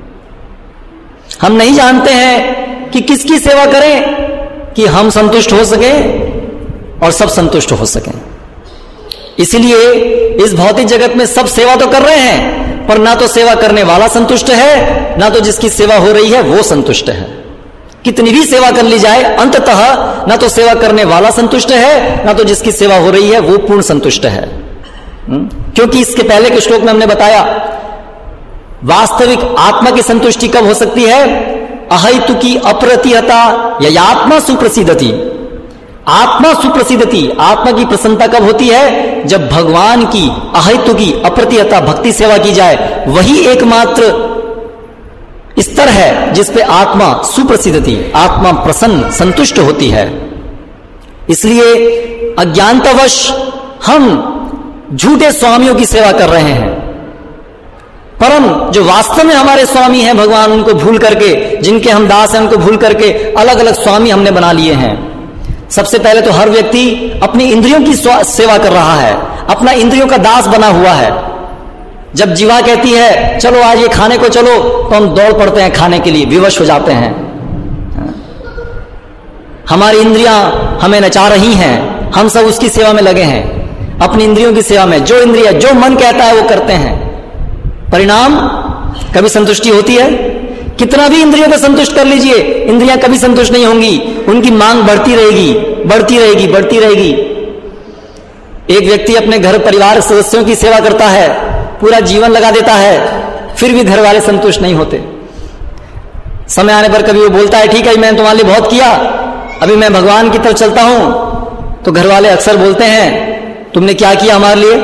हम नहीं जानते हैं कि किसकी सेवा करें कि हम संतुष्ट हो सकें और सब संतुष्ट हो सकें। इसलिए इस भौतिक जगत में सब सेवा तो कर रहे हैं, पर ना तो सेवा करने वाला संतुष्ट है, ना तो जिसकी सेवा हो रही है वो संतुष्ट है। कितनी भी सेवा कर ली जाए, अंततः ना तो सेवा करने वाला संतुष्ट है, ना तो जिसकी सेवा हो रही है वो पूर्ण संतुष्ट है। क्योंकि इसके पहले के श्लोक में हमने बताया वास्तविक आत्मा की संतुष्टि कब हो सकती है? अहेतुकी अप्रतिहता ययात्मा सुप्रसिद्धति। आत्मा सुप्रसिद्धति, आत्मा की प्रसन्नता कब होती है? जब भगवान की अहेतुकी अप्रतिहता भक्ति सेवा की जाए। वही एकमात्र स्तर है जिस पे आत्मा सुप्रसिद्ध थी, आत्मा प्रसन्न संतुष्ट होती है। इसलिए अज्ञानतावश हम झूठे स्वामियों की सेवा कर रहे हैं। परम जो वास्तव में हमारे स्वामी हैं भगवान, उनको भूल करके, जिनके हम दास हैं उनको भूल करके अलग अलग स्वामी हमने बना लिए हैं। सबसे पहले तो हर व्यक्ति अपनी इंद्रियों की सेवा कर रहा है, अपना इंद्रियों का दास बना हुआ है। जब जीवा कहती है चलो आज ये खाने को चलो, तो हम दौड़ पड़ते हैं खाने के लिए, विवश हो जाते हैं। हमारी इंद्रियां हमें नचा रही हैं, हम सब उसकी सेवा में लगे हैं, अपनी इंद्रियों की सेवा में। जो इंद्रिया जो मन कहता है वो करते हैं। परिणाम कभी संतुष्टि होती है? कितना भी इंद्रियों को संतुष्ट कर लीजिए, इंद्रियां कभी संतुष्ट नहीं होंगी, उनकी मांग बढ़ती रहेगी, बढ़ती रहेगी, बढ़ती रहेगी। एक व्यक्ति अपने घर परिवार सदस्यों की सेवा करता है, पूरा जीवन लगा देता है, फिर भी घर वाले संतुष्ट नहीं होते। समय आने पर कभी वो बोलता है ठीक है मैंने तुम्हारे लिए बहुत किया, अभी मैं भगवान की तरफ चलता हूं, तो घर वाले अक्सर बोलते हैं तुमने क्या किया हमारे लिए?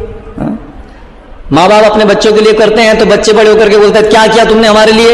माँ बाप अपने बच्चों के लिए करते हैं तो बच्चे बड़े होकर के बोलते हैं क्या किया तुमने हमारे लिए?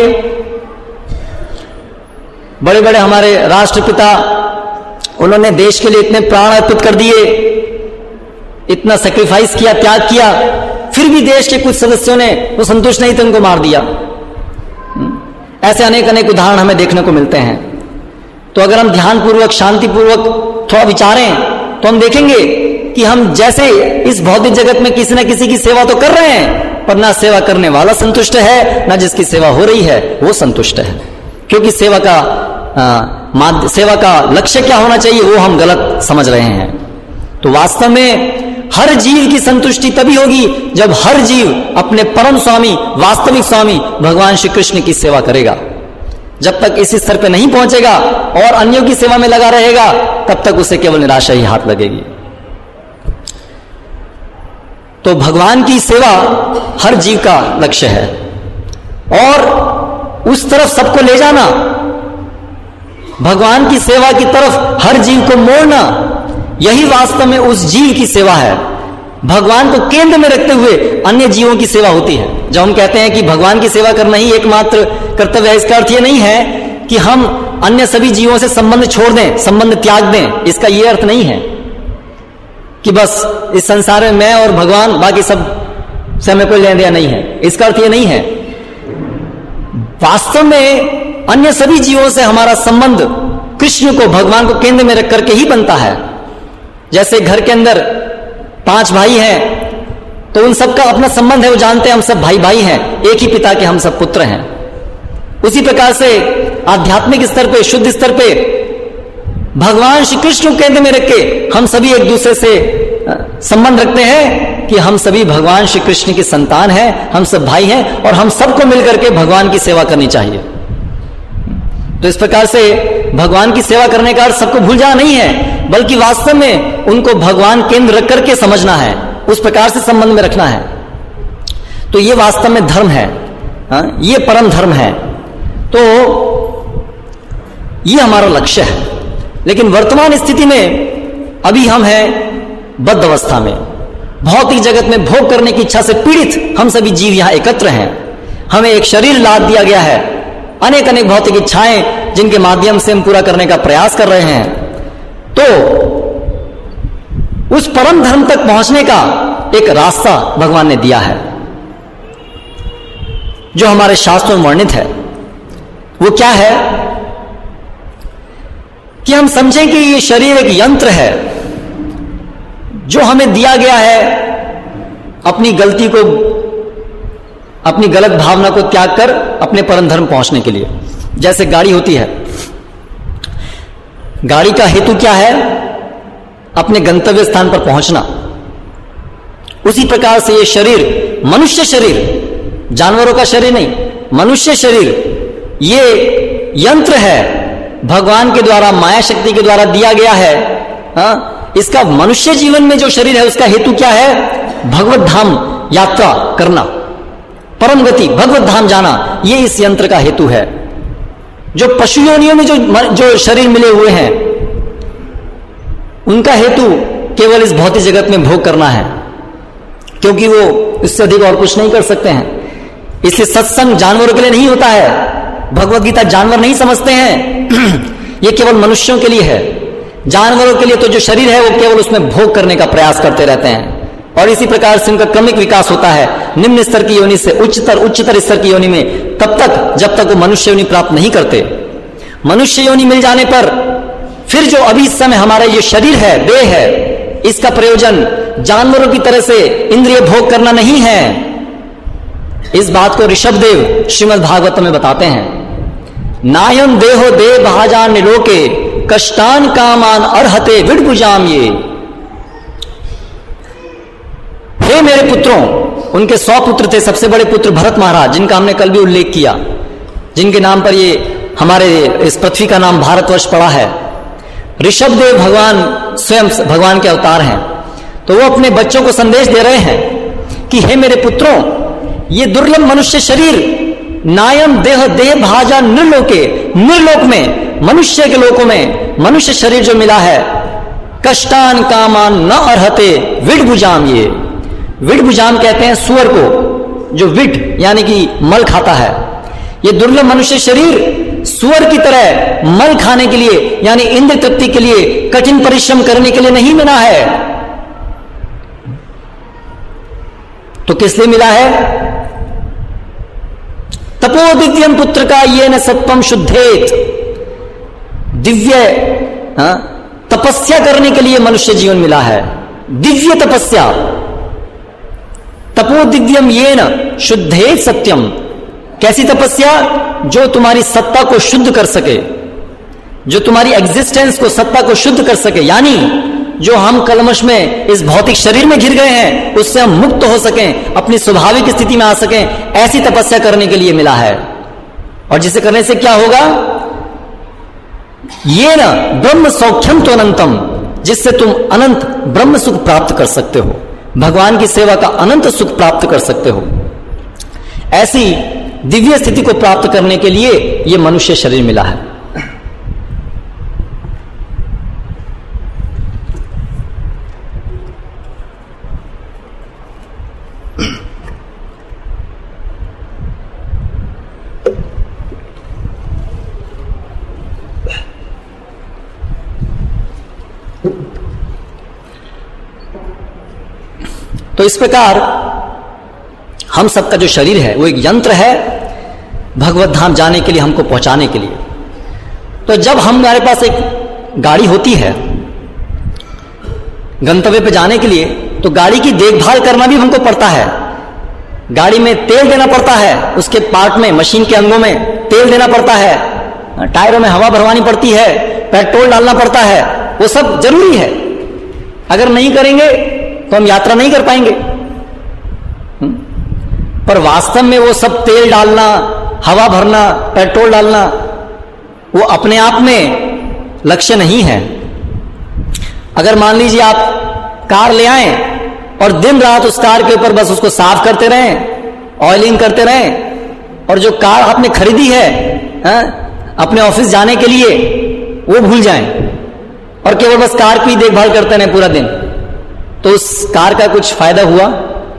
बड़े बड़े हमारे राष्ट्रपिता, उन्होंने देश के लिए इतने प्राण अर्पित कर दिए, इतना सेक्रीफाइस किया, त्याग किया, फिर भी देश के कुछ सदस्यों ने वो संतुष्ट नहीं थे, उनको मार दिया। ऐसे अनेक अनेक उदाहरण हमें देखने को मिलते हैं। तो अगर हम ध्यानपूर्वक शांतिपूर्वक थोड़ा विचारें तो हम देखेंगे कि हम जैसे इस भौतिक जगत में किसी न किसी की सेवा तो कर रहे हैं, पर ना सेवा करने वाला संतुष्ट है, ना जिसकी सेवा हो रही है वो संतुष्ट है। क्योंकि सेवा का आ, सेवा का लक्ष्य क्या होना चाहिए वो हम गलत समझ रहे हैं। तो वास्तव में हर जीव की संतुष्टि तभी होगी जब हर जीव अपने परम स्वामी, वास्तविक स्वामी भगवान श्री कृष्ण की सेवा करेगा। जब तक इस स्तर पर नहीं पहुंचेगा और अन्यों की सेवा में लगा रहेगा, तब तक उसे केवल निराशा ही हाथ लगेगी। तो भगवान की सेवा हर जीव का लक्ष्य है, और उस तरफ सबको ले जाना, भगवान की सेवा की तरफ हर जीव को मोड़ना, यही वास्तव में उस जीव की सेवा है। भगवान को केंद्र में रखते हुए अन्य जीवों की सेवा होती है। जब हम कहते हैं कि भगवान की सेवा करना ही एकमात्र कर्तव्य है, इसका अर्थ यह नहीं है कि हम अन्य सभी जीवों से संबंध छोड़ दें, संबंध त्याग दें। इसका यह अर्थ नहीं है कि बस इस संसार में मैं और भगवान, बाकी सब से हमें कोई लेना देना नहीं है। इसका अर्थ यह नहीं है। वास्तव में अन्य सभी जीवों से हमारा संबंध कृष्ण को, भगवान को केंद्र में रख करके ही बनता है। जैसे घर के अंदर पांच भाई हैं तो उन सबका अपना संबंध है, वो जानते हैं हम सब भाई भाई हैं, एक ही पिता के हम सब पुत्र हैं। उसी प्रकार से आध्यात्मिक स्तर पे, शुद्ध स्तर पे भगवान श्री कृष्ण को केंद्र में रख के हम सभी एक दूसरे से संबंध रखते हैं कि हम सभी भगवान श्री कृष्ण की संतान हैं, हम सब भाई हैं, और हम सबको मिलकर के भगवान की सेवा करनी चाहिए। तो इस प्रकार से भगवान की सेवा करने का अर्थ सबको भूल जाना नहीं है, बल्कि वास्तव में उनको भगवान केंद्र रख करके समझना है, उस प्रकार से संबंध में रखना है। तो ये वास्तव में धर्म है, हाँ, ये परम धर्म है। तो ये हमारा लक्ष्य है। लेकिन वर्तमान स्थिति में अभी हम हैं बद्ध अवस्था में, भौतिक जगत में भोग करने की इच्छा से पीड़ित हम सभी जीव यहां एकत्र हैं। हमें एक शरीर लाद दिया गया है, अनेक अनेक भौतिक इच्छाएं जिनके माध्यम से हम पूरा करने का प्रयास कर रहे हैं। तो उस परम धर्म तक पहुंचने का एक रास्ता भगवान ने दिया है, जो हमारे शास्त्रों में वर्णित है। वो क्या है कि हम समझें कि ये शरीर एक यंत्र है जो हमें दिया गया है अपनी गलती को, अपनी गलत भावना को त्याग कर अपने परम धर्म पहुंचने के लिए। जैसे गाड़ी होती है, गाड़ी का हेतु क्या है? अपने गंतव्य स्थान पर पहुंचना। उसी प्रकार से ये शरीर, मनुष्य शरीर, जानवरों का शरीर नहीं, मनुष्य शरीर ये यंत्र है, भगवान के द्वारा, माया शक्ति के द्वारा दिया गया है। हाँ, इसका मनुष्य जीवन में जो शरीर है उसका हेतु क्या है? भगवत धाम यात्रा करना, परम गति, भगवत धाम जाना, ये इस यंत्र का हेतु है। जो पशु योनियों में जो जो शरीर मिले हुए हैं उनका हेतु केवल इस भौतिक जगत में भोग करना है, क्योंकि वो इससे अधिक और कुछ नहीं कर सकते हैं। इसलिए सत्संग जानवरों के लिए नहीं होता है। भगवत गीता जानवर नहीं समझते हैं ये केवल मनुष्यों के लिए है। जानवरों के लिए तो जो शरीर है वो केवल उसमें भोग करने का प्रयास करते रहते हैं, और इसी प्रकार से उनका क्रमिक विकास होता है निम्न स्तर की योनि से उच्चतर उच्चतर स्तर की योनि में, तब तक जब तक वो मनुष्य योनि प्राप्त नहीं करते। मनुष्य योनि मिल जाने पर फिर जो अभी इस समय हमारा ये शरीर है, देह है, इसका प्रयोजन जानवरों की तरह से इंद्रिय भोग करना नहीं है। इस बात को ऋषभदेव श्रीमद् भागवत में बताते हैं। नायम देहो देह भाजान निलोके कष्टान कामान अर्हते विडभुजाम ये। हे मेरे पुत्रों, उनके सौ पुत्र थे, सबसे बड़े पुत्र भरत महाराज, जिनका हमने कल भी उल्लेख किया, जिनके नाम पर ये हमारे इस पृथ्वी का नाम भारतवर्ष पड़ा है। ऋषभदेव भगवान स्वयं भगवान के अवतार हैं, तो वो अपने बच्चों को संदेश दे रहे हैं कि हे मेरे पुत्रों, ये दुर्लभ मनुष्य शरीर नायम देह देह भाजा निर्लोके, निर्लोक में, मनुष्य के लोकों में मनुष्य शरीर जो मिला है, कष्टान कामान न अर्हते विडभुजाम ये। विडभुजाम कहते हैं सुअर को, जो विड यानी कि मल खाता है। ये दुर्लभ मनुष्य शरीर सुअर की तरह मल खाने के लिए यानी इंद्र तृप्ति के लिए कठिन परिश्रम करने के लिए नहीं मिला है। तो किस लिए मिला है? तपो दिव्यम पुत्र का ये न सत्वम शुद्धेत। दिव्य हा? तपस्या करने के लिए मनुष्य जीवन मिला है, दिव्य तपस्या। तपो दिव्यम ये न शुद्धेत सत्यम। कैसी तपस्या? जो तुम्हारी सत्ता को शुद्ध कर सके, जो तुम्हारी एग्जिस्टेंस को, सत्ता को शुद्ध कर सके, यानी जो हम कलमश में इस भौतिक शरीर में घिर गए हैं उससे हम मुक्त हो सकें, अपनी स्वाभाविक स्थिति में आ सकें, ऐसी तपस्या करने के लिए मिला है। और जिसे करने से क्या होगा? ये न ब्रह्म सौख्यम तो अनंतम, जिससे तुम अनंत ब्रह्म सुख प्राप्त कर सकते हो, भगवान की सेवा का अनंत सुख प्राप्त कर सकते हो। ऐसी दिव्य स्थिति को प्राप्त करने के लिए यह मनुष्य शरीर मिला है। तो इस प्रकार हम सबका जो शरीर है वो एक यंत्र है भगवत धाम जाने के लिए, हमको पहुंचाने के लिए। तो जब हमारे पास एक गाड़ी होती है गंतव्य पे जाने के लिए, तो गाड़ी की देखभाल करना भी हमको पड़ता है। गाड़ी में तेल देना पड़ता है, उसके पार्ट में, मशीन के अंगों में तेल देना पड़ता है, टायरों में हवा भरवानी पड़ती है, पेट्रोल डालना पड़ता है, वो सब जरूरी है। अगर नहीं करेंगे तो हम यात्रा नहीं कर पाएंगे। पर वास्तव में वो सब तेल डालना, हवा भरना, पेट्रोल डालना, वो अपने आप में लक्ष्य नहीं है। अगर मान लीजिए आप कार ले आए और दिन रात उस कार के ऊपर बस उसको साफ करते रहें, ऑयलिंग करते रहें, और जो कार आपने खरीदी है हा? अपने ऑफिस जाने के लिए, वो भूल जाएं और केवल बस कार की देखभाल करते रहें पूरा दिन, तो उस कार का कुछ फायदा हुआ?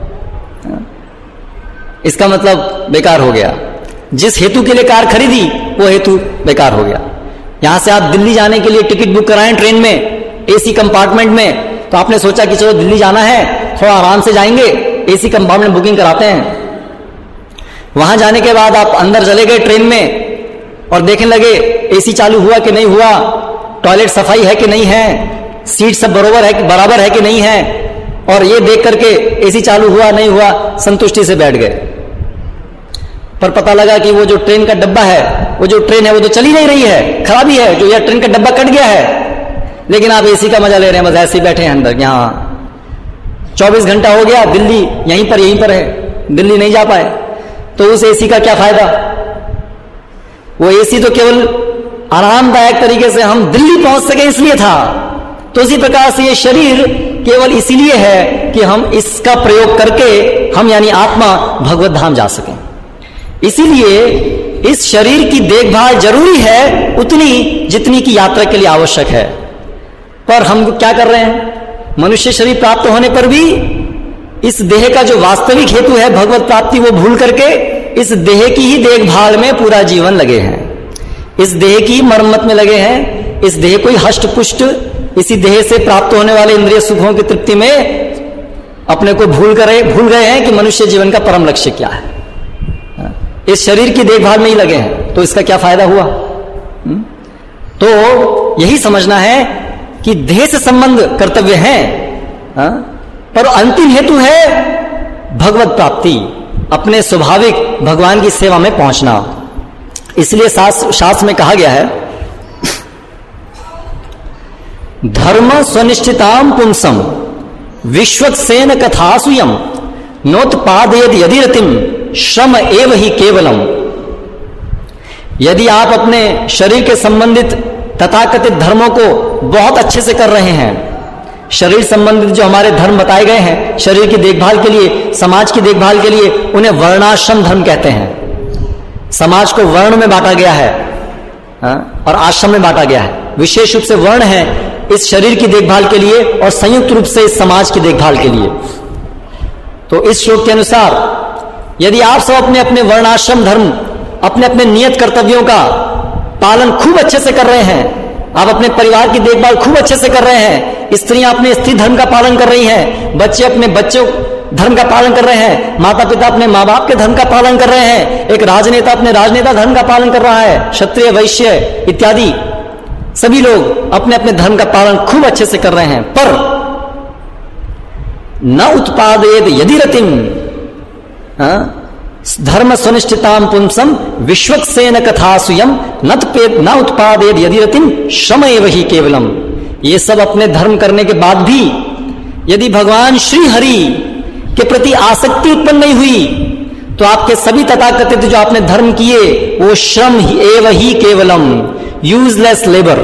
इसका मतलब बेकार हो गया। जिस हेतु के लिए कार खरीदी वो हेतु बेकार हो गया। यहां से आप दिल्ली जाने के लिए टिकट बुक कराएं ट्रेन में, एसी कंपार्टमेंट में, तो आपने सोचा कि चलो दिल्ली जाना है, थोड़ा आराम से जाएंगे, एसी कंपार्टमेंट बुकिंग कराते हैं। वहां जाने के बाद आप अंदर चले गए ट्रेन में और देखने लगे एसी चालू हुआ कि नहीं हुआ, टॉयलेट सफाई है कि नहीं है, सीट सब बराबर है बराबर है कि नहीं है, और ये देख करके एसी चालू हुआ नहीं हुआ संतुष्टि से बैठ गए। पर पता लगा कि वो जो ट्रेन का डब्बा है, वो जो ट्रेन है वो तो चली नहीं रही है, खराबी है, जो यह ट्रेन का डब्बा कट गया है, लेकिन आप एसी का मजा ले रहे हैं, बस ऐसे ही बैठे हैं अंदर। यहां चौबीस घंटा हो गया, दिल्ली यहीं पर यहीं पर है, दिल्ली नहीं जा पाए, तो उस एसी का क्या फायदा? वो एसी तो केवल आरामदायक तरीके से हम दिल्ली पहुंच सके इसलिए था। तो इसी प्रकार से ये शरीर केवल इसीलिए है कि हम इसका प्रयोग करके हम यानी आत्मा भगवत धाम जा सकें। इसीलिए इस शरीर की देखभाल जरूरी है उतनी जितनी की यात्रा के लिए आवश्यक है। पर हम क्या कर रहे हैं? मनुष्य शरीर प्राप्त होने पर भी इस देह का जो वास्तविक हेतु है भगवत प्राप्ति, वो भूल करके इस देह की ही देखभाल में पूरा जीवन लगे हैं, इस देह की मरम्मत में लगे हैं, इस देह को ही हष्ट पुष्ट, इसी देह से प्राप्त होने वाले इंद्रिय सुखों की तृप्ति में अपने को भूल गए भूल गए हैं कि मनुष्य जीवन का परम लक्ष्य क्या है। इस शरीर की देखभाल में ही लगे हैं, तो इसका क्या फायदा हुआ? तो यही समझना है कि देह से संबंध कर्तव्य है, पर अंतिम हेतु है भगवत प्राप्ति, अपने स्वाभाविक भगवान की सेवा में पहुंचना। इसलिए शास्त्र में कहा गया है, धर्म स्वनिष्ठिताम पुंसम विश्वक्सेन कथासुयम नोत्पादेद यदि रतिम श्रम एव ही केवलम। यदि आप अपने शरीर के संबंधित तथाकथित धर्मों को बहुत अच्छे से कर रहे हैं, शरीर संबंधित जो हमारे धर्म बताए गए हैं शरीर की देखभाल के लिए, समाज की देखभाल के लिए, उन्हें वर्णाश्रम धर्म कहते हैं। समाज को वर्ण में बांटा गया है और आश्रम में बांटा गया है। विशेष रूप से वर्ण है इस शरीर की देखभाल के लिए और संयुक्त रूप से इस समाज की देखभाल के लिए। तो इस श्लोक के अनुसार यदि आप सब अपने अपने वर्णाश्रम धर्म, अपने अपने नियत कर्तव्यों का पालन खूब अच्छे से कर रहे हैं, आप अपने परिवार की देखभाल खूब अच्छे से कर रहे हैं, स्त्रियां अपने स्त्री धर्म का पालन कर रही हैं, बच्चे अपने बच्चों धर्म का पालन कर रहे हैं, माता पिता अपने माँ बाप के धर्म का पालन कर रहे हैं, एक राजनेता अपने राजनेता धर्म का पालन कर रहा है, क्षत्रिय वैश्य इत्यादि सभी लोग अपने अपने धर्म का पालन खूब अच्छे से कर रहे हैं, पर न उत्पादेद यदि रतिम धर्म सुनिष्ठिताम पुंसम विश्वक्सेन कथासुयम न उत्पादेद यदि रतिम श्रम एव ही केवलम। ये सब अपने धर्म करने के बाद भी यदि भगवान श्री हरि के प्रति आसक्ति उत्पन्न नहीं हुई तो आपके सभी तथाकथित जो आपने धर्म किए वो श्रम एव ही केवलम, यूजलेस लेबर,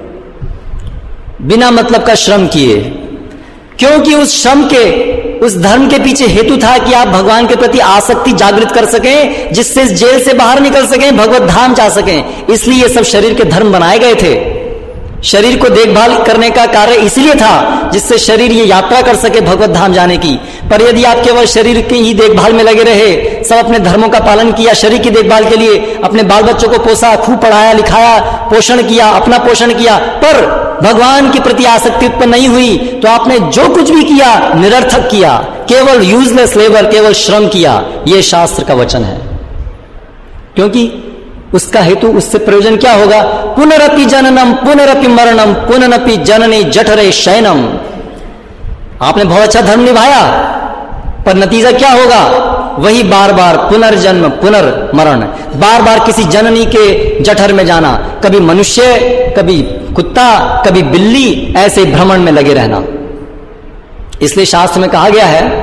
बिना मतलब का श्रम किए। क्योंकि उस श्रम के, उस धर्म के पीछे हेतु था कि आप भगवान के प्रति आसक्ति जागृत कर सकें, जिससे इस जेल से बाहर निकल सकें, भगवत धाम जा सकें। इसलिए ये सब शरीर के धर्म बनाए गए थे। शरीर को देखभाल करने का कार्य इसलिए था जिससे शरीर ये यात्रा कर सके भगवत धाम जाने की। पर यदि आप केवल शरीर की ही देखभाल में लगे रहे, सब अपने धर्मों का पालन किया, शरीर की देखभाल के लिए अपने बाल बच्चों को पोसा, खूब पढ़ाया लिखाया, पोषण किया, अपना पोषण किया, पर भगवान के प्रति आसक्ति उत्पन्न नहीं हुई, तो आपने जो कुछ भी किया निरर्थक किया, केवल यूजलेस लेबर, केवल श्रम किया। यह शास्त्र का वचन है। क्योंकि उसका हेतु, उससे प्रयोजन क्या होगा? पुनरपि जननम पुनरपि मरणम पुनरपि जननी जठरे शयनम। आपने बहुत अच्छा धर्म निभाया, पर नतीजा क्या होगा? वही बार बार पुनर्जन्म पुनर्मरण, बार बार किसी जननी के जठर में जाना, कभी मनुष्य, कभी कुत्ता, कभी बिल्ली, ऐसे भ्रमण में लगे रहना। इसलिए शास्त्र में कहा गया है,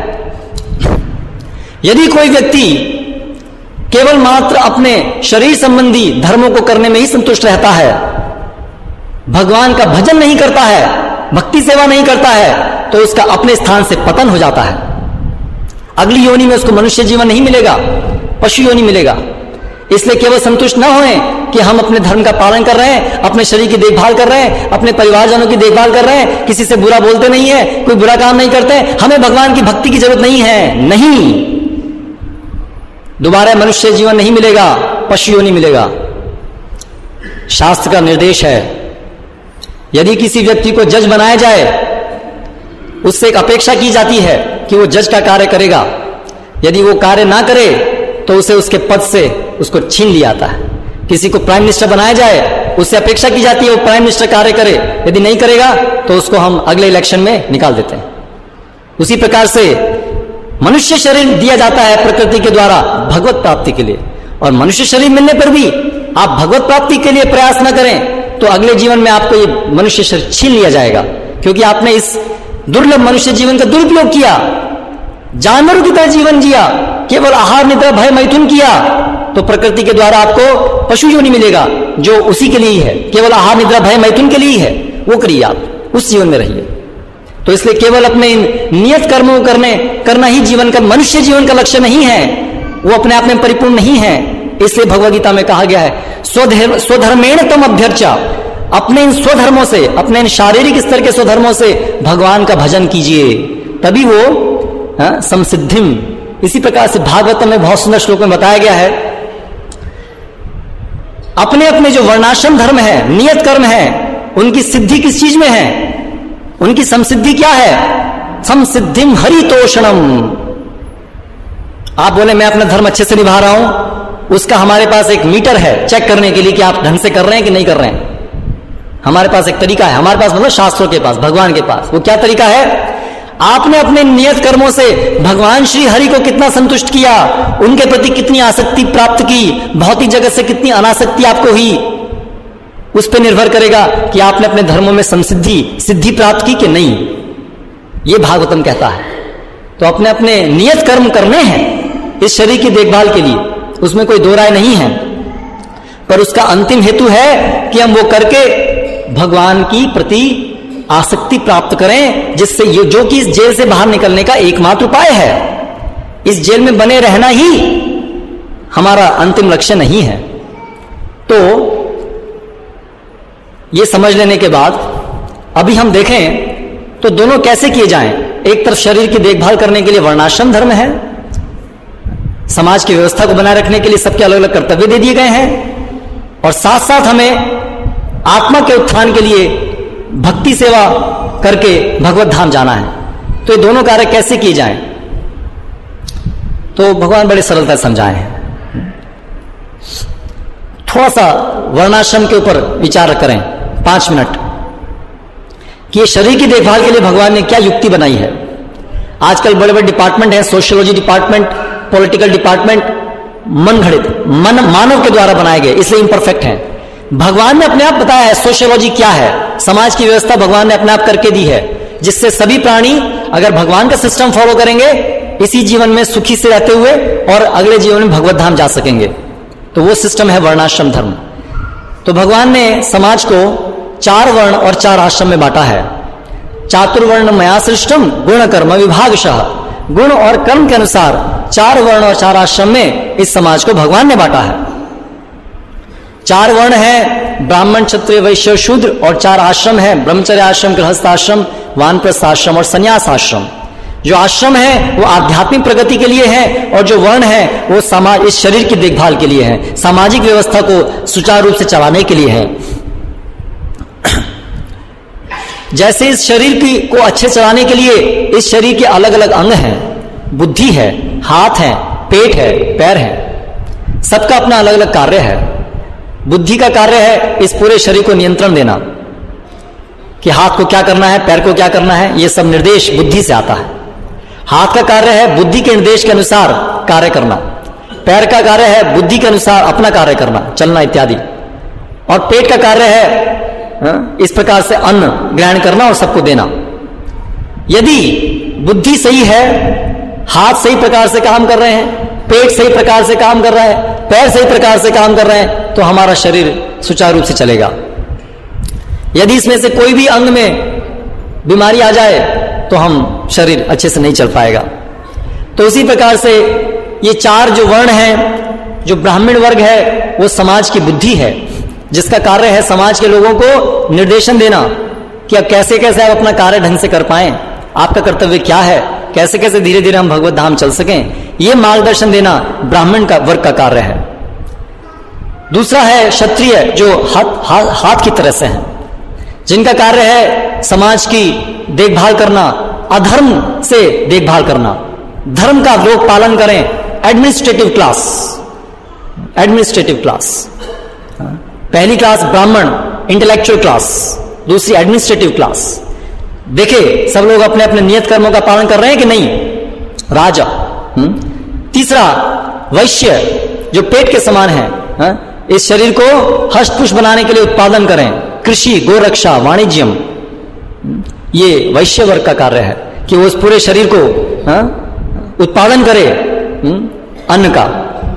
यदि कोई व्यक्ति केवल मात्र अपने शरीर संबंधी धर्मों को करने में ही संतुष्ट रहता है, भगवान का भजन नहीं करता है, भक्ति सेवा नहीं करता है, तो उसका अपने स्थान से पतन हो जाता है। अगली योनि में उसको मनुष्य जीवन नहीं मिलेगा, पशु योनि मिलेगा। इसलिए केवल संतुष्ट न होए कि हम अपने धर्म का पालन कर रहे हैं, अपने शरीर की देखभाल कर रहे हैं, अपने परिवारजनों की देखभाल कर रहे हैं, किसी से बुरा बोलते नहीं है, कोई बुरा काम नहीं करते, हमें भगवान की भक्ति की जरूरत नहीं है। नहीं, दोबारा मनुष्य जीवन नहीं मिलेगा, पशु योनि मिलेगा। शास्त्र का निर्देश है, यदि किसी व्यक्ति को जज बनाया जाए, उससे एक अपेक्षा की जाती है कि वो जज का कार्य करेगा। यदि वो कार्य ना करे तो उसे उसके पद से उसको छीन लिया जाता है। किसी को प्राइम मिनिस्टर बनाया जाए, उससे अपेक्षा की जाती है वो प्राइम मिनिस्टर कार्य करे, यदि नहीं करेगा तो उसको हम अगले इलेक्शन में निकाल देते हैं। उसी प्रकार से मनुष्य शरीर दिया जाता है प्रकृति के द्वारा भगवत प्राप्ति के लिए, और मनुष्य शरीर मिलने पर भी आप भगवत प्राप्ति के लिए प्रयास न करें तो अगले जीवन में आपको ये मनुष्य शरीर छीन लिया जाएगा, क्योंकि आपने इस दुर्लभ मनुष्य जीवन का दुरुपयोग किया, जानवरों की तरह जीवन जिया, केवल आहार निद्रा भय मैथुन किया, तो प्रकृति के द्वारा आपको पशु योनि मिलेगा, जो उसी के लिए ही है, केवल आहार निद्रा भय मैथुन के लिए ही है। वो करिए, आप उस जीवन में रहिए। तो इसलिए केवल अपने इन नियत कर्मों को करने करना ही जीवन का, मनुष्य जीवन का लक्ष्य नहीं है, वो अपने आप में परिपूर्ण नहीं है। इसलिए भगवद गीता में कहा गया है, स्वधर्म स्वधर्मेण तम अभ्यर्चा, अपने इन स्वधर्मों से, अपने इन शारीरिक स्तर के स्वधर्मों से भगवान का भजन कीजिए, तभी वो संसिद्धिम इसी प्रकार से भागवतम में बहुत सुंदर श्लोक में बताया गया है, अपने अपने जो वर्णाश्रम धर्म है, नियत कर्म है, उनकी सिद्धि किस चीज में है? उनकी समसिद्धि क्या है? समसिद्धिम हरितोषणम। आप बोले मैं अपना धर्म अच्छे से निभा रहा हूं, उसका हमारे पास एक मीटर है चेक करने के लिए कि आप ढंग से कर रहे हैं कि नहीं कर रहे हैं। हमारे पास एक तरीका है, हमारे पास मतलब शास्त्रों के पास, भगवान के पास। वो क्या तरीका है? आपने अपने नियत कर्मों से भगवान श्री हरि को कितना संतुष्ट किया, उनके प्रति कितनी आसक्ति प्राप्त की, भौतिक जगत से कितनी अनासक्ति आपको हुई, उस पर निर्भर करेगा कि आपने अपने धर्मों में संसिद्धि सिद्धि प्राप्त की कि नहीं। ये भागवतम कहता है। तो अपने अपने नियत कर्म करने हैं इस शरीर की देखभाल के लिए, उसमें कोई दो राय नहीं है, पर उसका अंतिम हेतु है कि हम वो करके भगवान की प्रति आसक्ति प्राप्त करें, जिससे ये जो कि इस जेल से बाहर निकलने का एकमात्र उपाय है। इस जेल में बने रहना ही हमारा अंतिम लक्ष्य नहीं है। तो ये समझ लेने के बाद अभी हम देखें तो दोनों कैसे किए जाएं। एक तरफ शरीर की देखभाल करने के लिए वर्णाश्रम धर्म है, समाज की व्यवस्था को बनाए रखने के लिए सबके अलग अलग कर्तव्य दे दिए गए हैं, और साथ साथ हमें आत्मा के उत्थान के लिए भक्ति सेवा करके भगवत धाम जाना है। तो ये दोनों कार्य कैसे किए जाएं? तो भगवान बड़े सरलता से समझाए हैं। थोड़ा सा वर्णाश्रम के ऊपर विचार करें पांच मिनट कि ये शरीर की देखभाल के लिए भगवान ने क्या युक्ति बनाई है। आजकल बड़े बड़े डिपार्टमेंट हैं, सोशियोलॉजी डिपार्टमेंट, पॉलिटिकल डिपार्टमेंट, मन घड़ित मन मानव के द्वारा बनाए गए, इसलिए इम्परफेक्ट हैं। भगवान ने अपने आप बताया है सोशियोलॉजी क्या है, समाज की व्यवस्था भगवान ने अपने आप करके दी है, जिससे सभी प्राणी अगर भगवान का सिस्टम फॉलो करेंगे इसी जीवन में सुखी से रहते हुए और अगले जीवन में भगवत धाम जा सकेंगे। तो वो सिस्टम है वर्णाश्रम धर्म। तो भगवान ने समाज को चार वर्ण और चार आश्रम में बांटा है। चातुर्वर्ण मया सृष्टम गुण कर्म विभागशः। गुण और कर्म के अनुसार चार वर्ण और चार आश्रम में इस समाज को भगवान ने बांटा है। चार वर्ण है ब्राह्मण, क्षत्रिय, वैश्य, शूद्र, और चार आश्रम है ब्रह्मचर्य आश्रम, गृहस्थ आश्रम, वानप्रस्थ आश्रम और संन्यास आश्रम। जो आश्रम है वो आध्यात्मिक प्रगति के लिए है, और जो वर्ण है वो समाज इस शरीर की देखभाल के लिए है, सामाजिक व्यवस्था को सुचारू रूप से चलाने के लिए है। जैसे इस शरीर की को अच्छे चलाने के लिए इस शरीर के अलग अलग अंग हैं, बुद्धि है, हाथ है, पेट है, पैर है, सबका अपना अलग अलग कार्य है। बुद्धि का कार्य है इस पूरे शरीर को नियंत्रण देना, कि हाथ को क्या करना है, पैर को क्या करना है, ये सब निर्देश बुद्धि से आता है। हाथ का कार्य है बुद्धि के निर्देश के अनुसार कार्य करना, पैर का कार्य है बुद्धि के अनुसार अपना कार्य करना, चलना इत्यादि, और पेट का कार्य है हा? इस प्रकार से अन्न ग्रहण करना और सबको देना। यदि बुद्धि सही है, हाथ सही प्रकार से काम कर रहे हैं, पेट सही प्रकार से काम कर रहा है, पैर सही प्रकार से काम कर रहे हैं, तो हमारा शरीर सुचारू रूप से चलेगा। यदि इसमें से कोई भी अंग में बीमारी आ जाए तो हम शरीर अच्छे से नहीं चल पाएगा। तो इसी प्रकार से ये चार जो वर्ण हैं, जो ब्राह्मण वर्ग है वो समाज की बुद्धि है, जिसका कार्य है समाज के लोगों को निर्देशन देना कि अब कैसे कैसे आप अपना कार्य ढंग से कर पाएं, आपका कर्तव्य क्या है, कैसे कैसे धीरे धीरे हम भगवत धाम चल सकें, ये मार्गदर्शन देना ब्राह्मण का वर्ग का कार्य है। दूसरा है क्षत्रिय, जो हाथ हा, हाथ की तरह से हैं, जिनका कार्य है समाज की देखभाल करना, अधर्म से देखभाल करना, धर्म का लोग पालन करें। एडमिनिस्ट्रेटिव क्लास, एडमिनिस्ट्रेटिव क्लास, पहली क्लास ब्राह्मण इंटेलेक्चुअल क्लास, दूसरी एडमिनिस्ट्रेटिव क्लास। देखिए सब लोग अपने अपने नियत कर्मों का पालन कर रहे हैं कि नहीं, राजा। हुँ? तीसरा वैश्य, जो पेट के समान है, हा? इस शरीर को हष्ट-पुष्ट बनाने के लिए उत्पादन करें, कृषि, गोरक्षा, वाणिज्यम, ये वैश्य वर्ग का कार्य है कि वो इस पूरे शरीर को हा? उत्पादन करे अन्न का।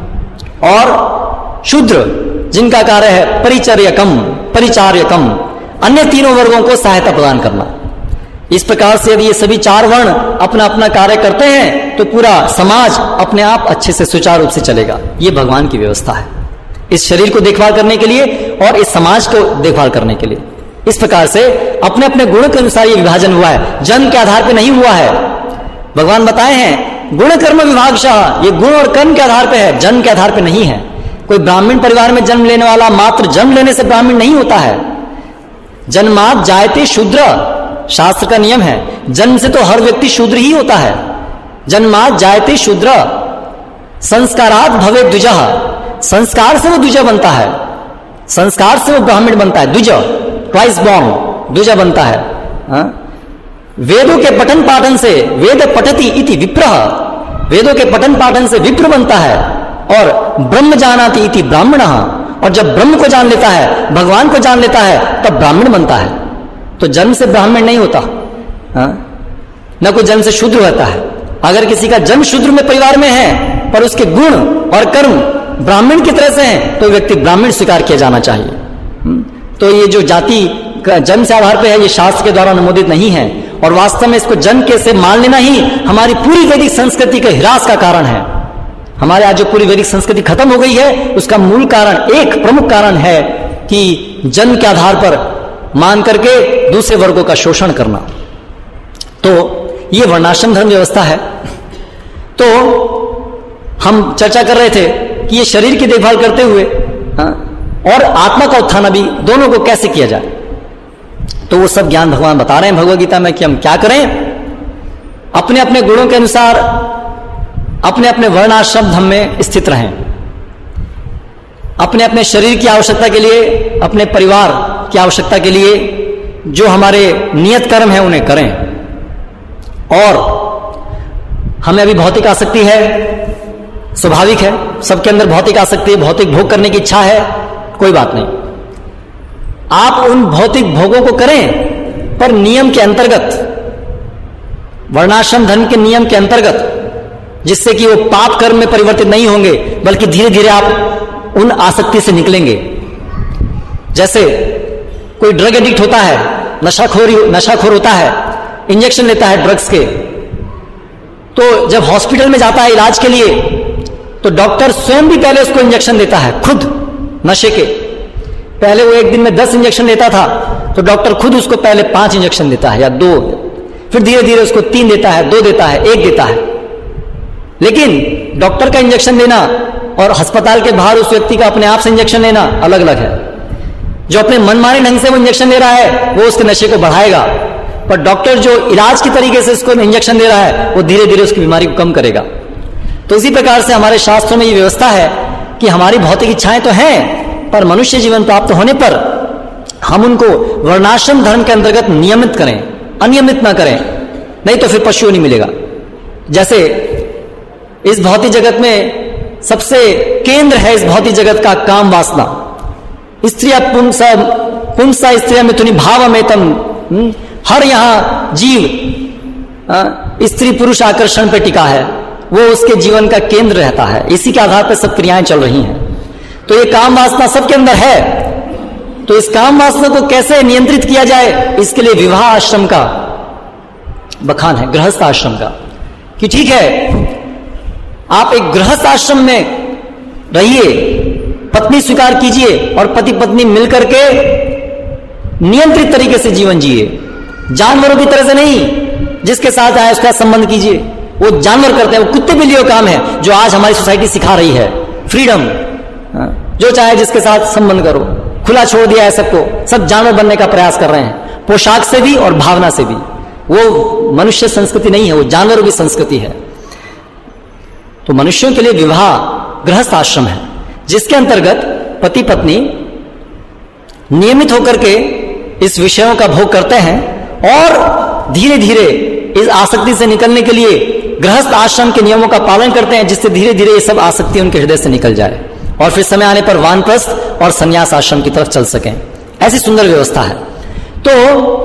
और शूद्र, जिनका कार्य है परिचर्यकम, परिचार्यकम, अन्य तीनों वर्गों को सहायता प्रदान करना। इस प्रकार से यदि ये सभी चार वर्ण अपना अपना कार्य करते हैं तो पूरा समाज अपने आप अच्छे से सुचारू रूप से चलेगा। ये भगवान की व्यवस्था है इस शरीर को देखभाल करने के लिए और इस समाज को देखभाल करने के लिए। इस प्रकार से अपने अपने गुण के अनुसार ये विभाजन हुआ है, जन्म के आधार पर नहीं हुआ है। भगवान बताए हैं गुण कर्म विभागशः, ये गुण और कर्म के आधार पे है, जन्म के आधार पे नहीं है। कोई ब्राह्मण परिवार में जन्म लेने वाला मात्र जन्म लेने से ब्राह्मण नहीं होता है। जन्मात् जायते शूद्र, शास्त्र का नियम है। जन्म से तो हर व्यक्ति शूद्र ही होता है। जन्मात् जायते शूद्र, संस्कारात् भवेत् द्विजः, संस्कार से वो द्विज बनता है, संस्कार से वो ब्राह्मण बनता है, द्विज, ट्वाइस बॉर्न द्विज बनता है। हा? वेदों के पठन पाठन से, वेद पठति इति विप्रः, वेदों के पठन पाठन से विप्र बनता है। और ब्रह्म जानाति इति ब्राह्मणः, और जब ब्रह्म को जान लेता है, भगवान को जान लेता है, तब ब्राह्मण बनता है। तो जन्म से ब्राह्मण नहीं होता, हा? न कोई जन्म से शूद्र होता है। अगर किसी का जन्म शूद्र में परिवार में है पर उसके गुण और कर्म ब्राह्मण की तरह से हैं, तो व्यक्ति ब्राह्मण स्वीकार किया जाना चाहिए। तो ये जो जाति जन्म से आधार पे है, ये शास्त्र के द्वारा अनुमोदित नहीं है। और वास्तव में इसको जन्म के से मान लेना ही हमारी पूरी वैदिक संस्कृति के ह्रास का कारण है। हमारे आज जो पूरी वैदिक संस्कृति खत्म हो गई है, उसका मूल कारण, एक प्रमुख कारण है कि जन्म के आधार पर मान करके दूसरे वर्गों का शोषण करना। तो ये वर्णाश्रम धर्म व्यवस्था है। तो हम चर्चा कर रहे थे कि ये शरीर की देखभाल करते हुए, हाँ, और आत्मा का उत्थान भी, दोनों को कैसे किया जाए, तो वो सब ज्ञान भगवान बता रहे हैं भगवद गीता में कि हम क्या करें। अपने अपने गुणों के अनुसार अपने अपने वर्णाश्रम धर्म में स्थित रहें, अपने अपने शरीर की आवश्यकता के लिए, अपने परिवार की आवश्यकता के लिए जो हमारे नियत कर्म है उन्हें करें। और हमें अभी भौतिक आसक्ति है, स्वाभाविक है, सबके अंदर भौतिक आसक्ति है, भौतिक भोग करने की इच्छा है, कोई बात नहीं, आप उन भौतिक भोगों को करें, पर नियम के अंतर्गत, वर्णाश्रम धर्म के नियम के अंतर्गत, जिससे कि वो पाप कर्म में परिवर्तित नहीं होंगे, बल्कि धीरे धीरे आप उन आसक्ति से निकलेंगे। जैसे कोई ड्रग एडिक्ट होता है, नशाखोरी नशाखोर होता है, इंजेक्शन लेता है ड्रग्स के, तो जब हॉस्पिटल में जाता है इलाज के लिए, तो डॉक्टर स्वयं भी पहले उसको इंजेक्शन देता है, खुद नशे के। पहले वो एक दिन में दस इंजेक्शन लेता था, तो डॉक्टर खुद उसको पहले पांच इंजेक्शन देता है या दो, फिर धीरे धीरे उसको तीन देता है, दो देता है, एक देता है। लेकिन डॉक्टर का इंजेक्शन लेना और अस्पताल के बाहर उस व्यक्ति का अपने आप से इंजेक्शन लेना अलग अलग है। जो अपने मनमाने ढंग से वो इंजेक्शन ले रहा है, वो उसके नशे को बढ़ाएगा, पर डॉक्टर जो इलाज की तरीके से उसको इंजेक्शन दे रहा है, वो धीरे धीरे उसकी बीमारी को कम करेगा। तो इसी प्रकार से हमारे शास्त्रों में ये व्यवस्था है कि हमारी भौतिक इच्छाएं तो हैं, पर मनुष्य जीवन प्राप्त होने पर हम उनको वर्णाश्रम धर्म के अंतर्गत नियमित करें, अनियमित ना करें, नहीं तो फिर पशु नहीं मिलेगा। जैसे इस भौतिक जगत में सबसे केंद्र है इस भौतिक जगत का काम वासना। स्त्रिया पुंसा पुंसा स्त्रिया मिथुनी भावमेतम, हर यहां जीव स्त्री पुरुष आकर्षण पे टिका है, वो उसके जीवन का केंद्र रहता है, इसी के आधार पर सब क्रियाएं चल रही हैं। तो ये काम वासना सबके अंदर है। तो इस काम वासना को कैसे नियंत्रित किया जाए, इसके लिए विवाह आश्रम का बखान है, गृहस्थ आश्रम का, कि ठीक है आप एक गृहस्थ आश्रम में रहिए, पत्नी स्वीकार कीजिए और पति पत्नी मिलकर के नियंत्रित तरीके से जीवन जिए, जानवरों की तरह से नहीं, जिसके साथ आए उसका संबंध कीजिए। वो जानवर करते हैं, वो कुत्ते बिल्लियों काम है जो आज हमारी सोसाइटी सिखा रही है, फ्रीडम, जो चाहे जिसके साथ संबंध करो, खुला छोड़ दिया है सबको, सब जानवर बनने का प्रयास कर रहे हैं, पोशाक से भी और भावना से भी। वो मनुष्य संस्कृति नहीं है, वो जानवरों की संस्कृति है। तो मनुष्यों के लिए विवाह गृहस्थ आश्रम है, जिसके अंतर्गत पति पत्नी नियमित होकर के इस विषयों का भोग करते हैं और धीरे धीरे इस आसक्ति से निकलने के लिए गृहस्थ आश्रम के नियमों का पालन करते हैं, जिससे धीरे धीरे ये सब आसक्ति उनके हृदय से निकल जाए और फिर समय आने पर वानप्रस्थ और संन्यास आश्रम की तरफ चल सकें। ऐसी सुंदर व्यवस्था है। तो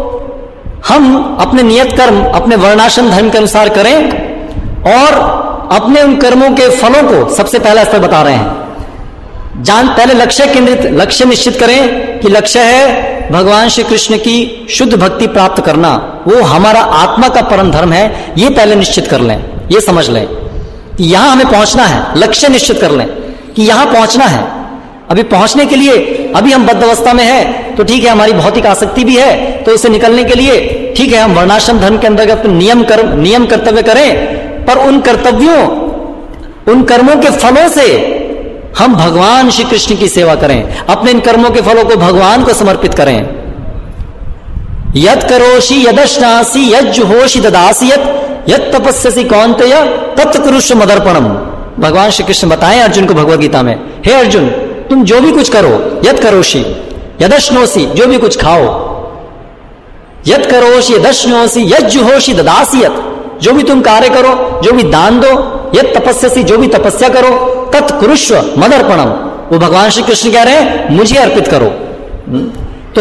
हम अपने नियत कर्म अपने वर्णाश्रम धर्म के अनुसार करें और अपने उन कर्मों के फलों को सबसे पहला स्तर बता रहे हैं। जान पहले लक्ष्य केंद्रित लक्ष्य निश्चित करें कि लक्ष्य है भगवान श्री कृष्ण की शुद्ध भक्ति प्राप्त करना, वो हमारा आत्मा का परम धर्म है। ये पहले निश्चित कर लें, ये समझ लें कि यहां हमें पहुंचना है। लक्ष्य निश्चित कर लें कि यहां पहुंचना है। अभी पहुंचने के लिए अभी हम बद्ध अवस्था में है, तो ठीक है हमारी भौतिक आसक्ति भी है, तो इससे निकलने के लिए ठीक है हम वर्णाश्रम धर्म के अंतर्गत नियम कर्म नियम कर्तव्य करें, पर उन कर्तव्यों, उन कर्मों के फलों से हम भगवान श्री कृष्ण की सेवा करें, अपने इन कर्मों के फलों को भगवान को समर्पित करें। यद करोषि यदश्नासि यज्जुहोषि ददासि यत् यत् तपस्यसि कौन्तेय तत् कुरुष्व मदर्पणम। भगवान श्री कृष्ण बताएं अर्जुन को भगवद गीता में, हे अर्जुन तुम जो भी कुछ करो, यद करोषि यदश्नोषि, जो भी कुछ खाओ, यद करोषि यदश्नोषि यज्जुहोषि ददासि यत्, जो भी तुम कार्य करो, जो भी दान दो, यद तपस्यसि, जो भी तपस्या करो, तत् कुरुष्व मदर्पणम, वो भगवान श्री कृष्ण कह रहे हैं मुझे अर्पित करो। तो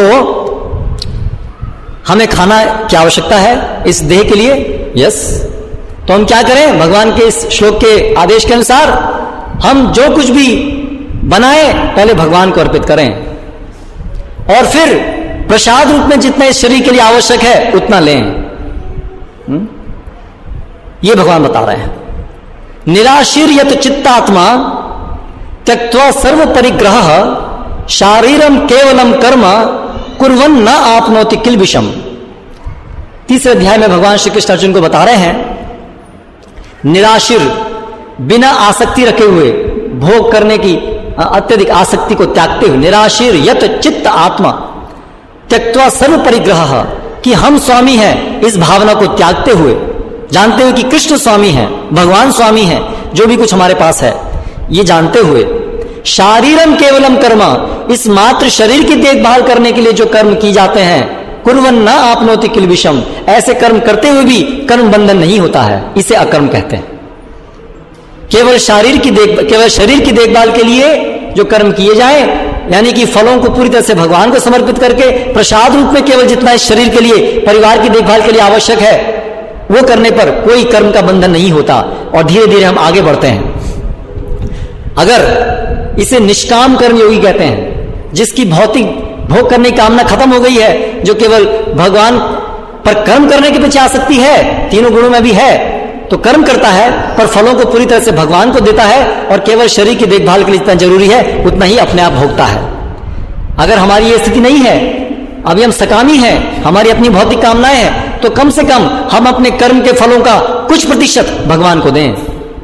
हमें खाना की आवश्यकता है इस देह के लिए, यस। तो हम क्या करें, भगवान के इस श्लोक के आदेश के अनुसार हम जो कुछ भी बनाए पहले भगवान को अर्पित करें, और फिर प्रसाद रूप में जितना इस शरीर के लिए आवश्यक है उतना लें। हुँ? ये भगवान बता रहे हैं। निराशीर्यत चित्तात्मा त्यक्त्वा सर्व परिग्रह शारीरम केवलम कर्म कुर्वन् न आपनोति किल विषम। तीसरे अध्याय में भगवान श्री कृष्ण अर्जुन को बता रहे हैं, निराशीर, बिना आसक्ति रखे हुए, भोग करने की अत्यधिक आसक्ति को त्यागते हुए, निराशीर यत चित्त आत्मा त्यक्त्वा सर्व परिग्रह, कि हम स्वामी हैं इस भावना को त्यागते हुए, जानते हुए कि कृष्ण स्वामी हैं, भगवान स्वामी हैं, जो भी कुछ हमारे पास है ये जानते हुए, शारीरम केवलम कर्म, इस मात्र शरीर की देखभाल करने के लिए जो कर्म की जाते हैं, कुर्वन् न आपनोति किल विषम, ऐसे कर्म करते हुए भी कर्म बंधन नहीं होता है, इसे अकर्म कहते हैं। केवल शरीर की देख केवल शरीर की देखभाल के लिए जो कर्म किए जाए, यानी कि फलों को पूरी तरह से भगवान को समर्पित करके प्रसाद रूप में केवल जितना इस शरीर के लिए, परिवार की देखभाल के लिए आवश्यक है, वो करने पर कोई कर्म का बंधन नहीं होता और धीरे धीरे हम आगे बढ़ते हैं। अगर इसे निष्काम कर्म योगी कहते हैं, जिसकी भौतिक भोग करने की कामना खत्म हो गई है, जो केवल भगवान पर कर्म करने के पीछे आसक्ति है, तीनों गुणों में भी है, तो कर्म करता है पर फलों को पूरी तरह से भगवान को देता है और केवल शरीर की देखभाल के लिए जितना जरूरी है उतना ही अपने आप भोगता है। अगर हमारी ये स्थिति नहीं है, अभी हम सकामी हैं, हमारी अपनी भौतिक कामनाएं हैं, तो कम से कम हम अपने कर्म के फलों का कुछ प्रतिशत भगवान को दें।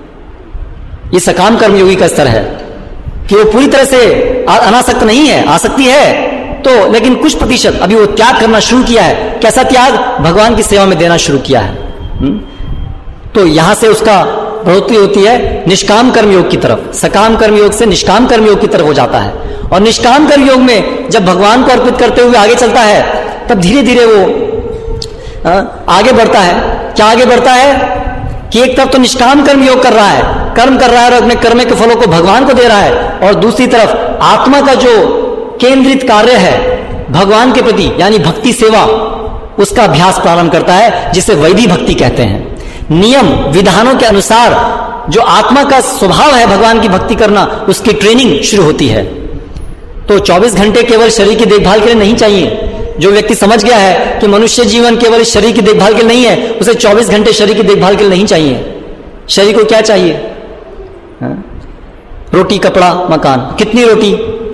ये सकाम कर्म योगी का स्तर है कि वो पूरी तरह से अनासक्त नहीं है, आसक्ति है तो, लेकिन कुछ प्रतिशत अभी वो त्याग करना शुरू किया है। कैसा त्याग? भगवान की सेवा में देना शुरू किया है। हुँ? तो यहां से उसका बढ़ोतरी होती है निष्काम कर्म योग की तरफ। सकाम कर्म योग से निष्काम कर्म योग की तरफ हो जाता है, और निष्काम कर्म योग में जब भगवान को अर्पित करते हुए आगे चलता है, तब धीरे धीरे वो आ, आगे बढ़ता है। क्या आगे बढ़ता है कि एक तरफ तो निष्काम कर्म योग कर रहा है, कर्म कर रहा है और अपने कर्म के फलों को भगवान को दे रहा है, और दूसरी तरफ आत्मा का जो केंद्रित कार्य है भगवान के प्रति, यानी भक्ति सेवा, उसका अभ्यास प्रारंभ करता है, जिसे वैदिक भक्ति कहते हैं। नियम विधानों के अनुसार जो आत्मा का स्वभाव है भगवान की भक्ति करना, उसकी ट्रेनिंग शुरू होती है। तो चौबीस घंटे केवल शरीर की देखभाल के लिए नहीं चाहिए। जो व्यक्ति समझ गया है कि मनुष्य जीवन केवल शरीर की देखभाल के लिए नहीं है, उसे चौबीस घंटे शरीर की देखभाल के लिए नहीं चाहिए। शरीर को क्या चाहिए? हा? रोटी, कपड़ा, मकान। कितनी रोटी,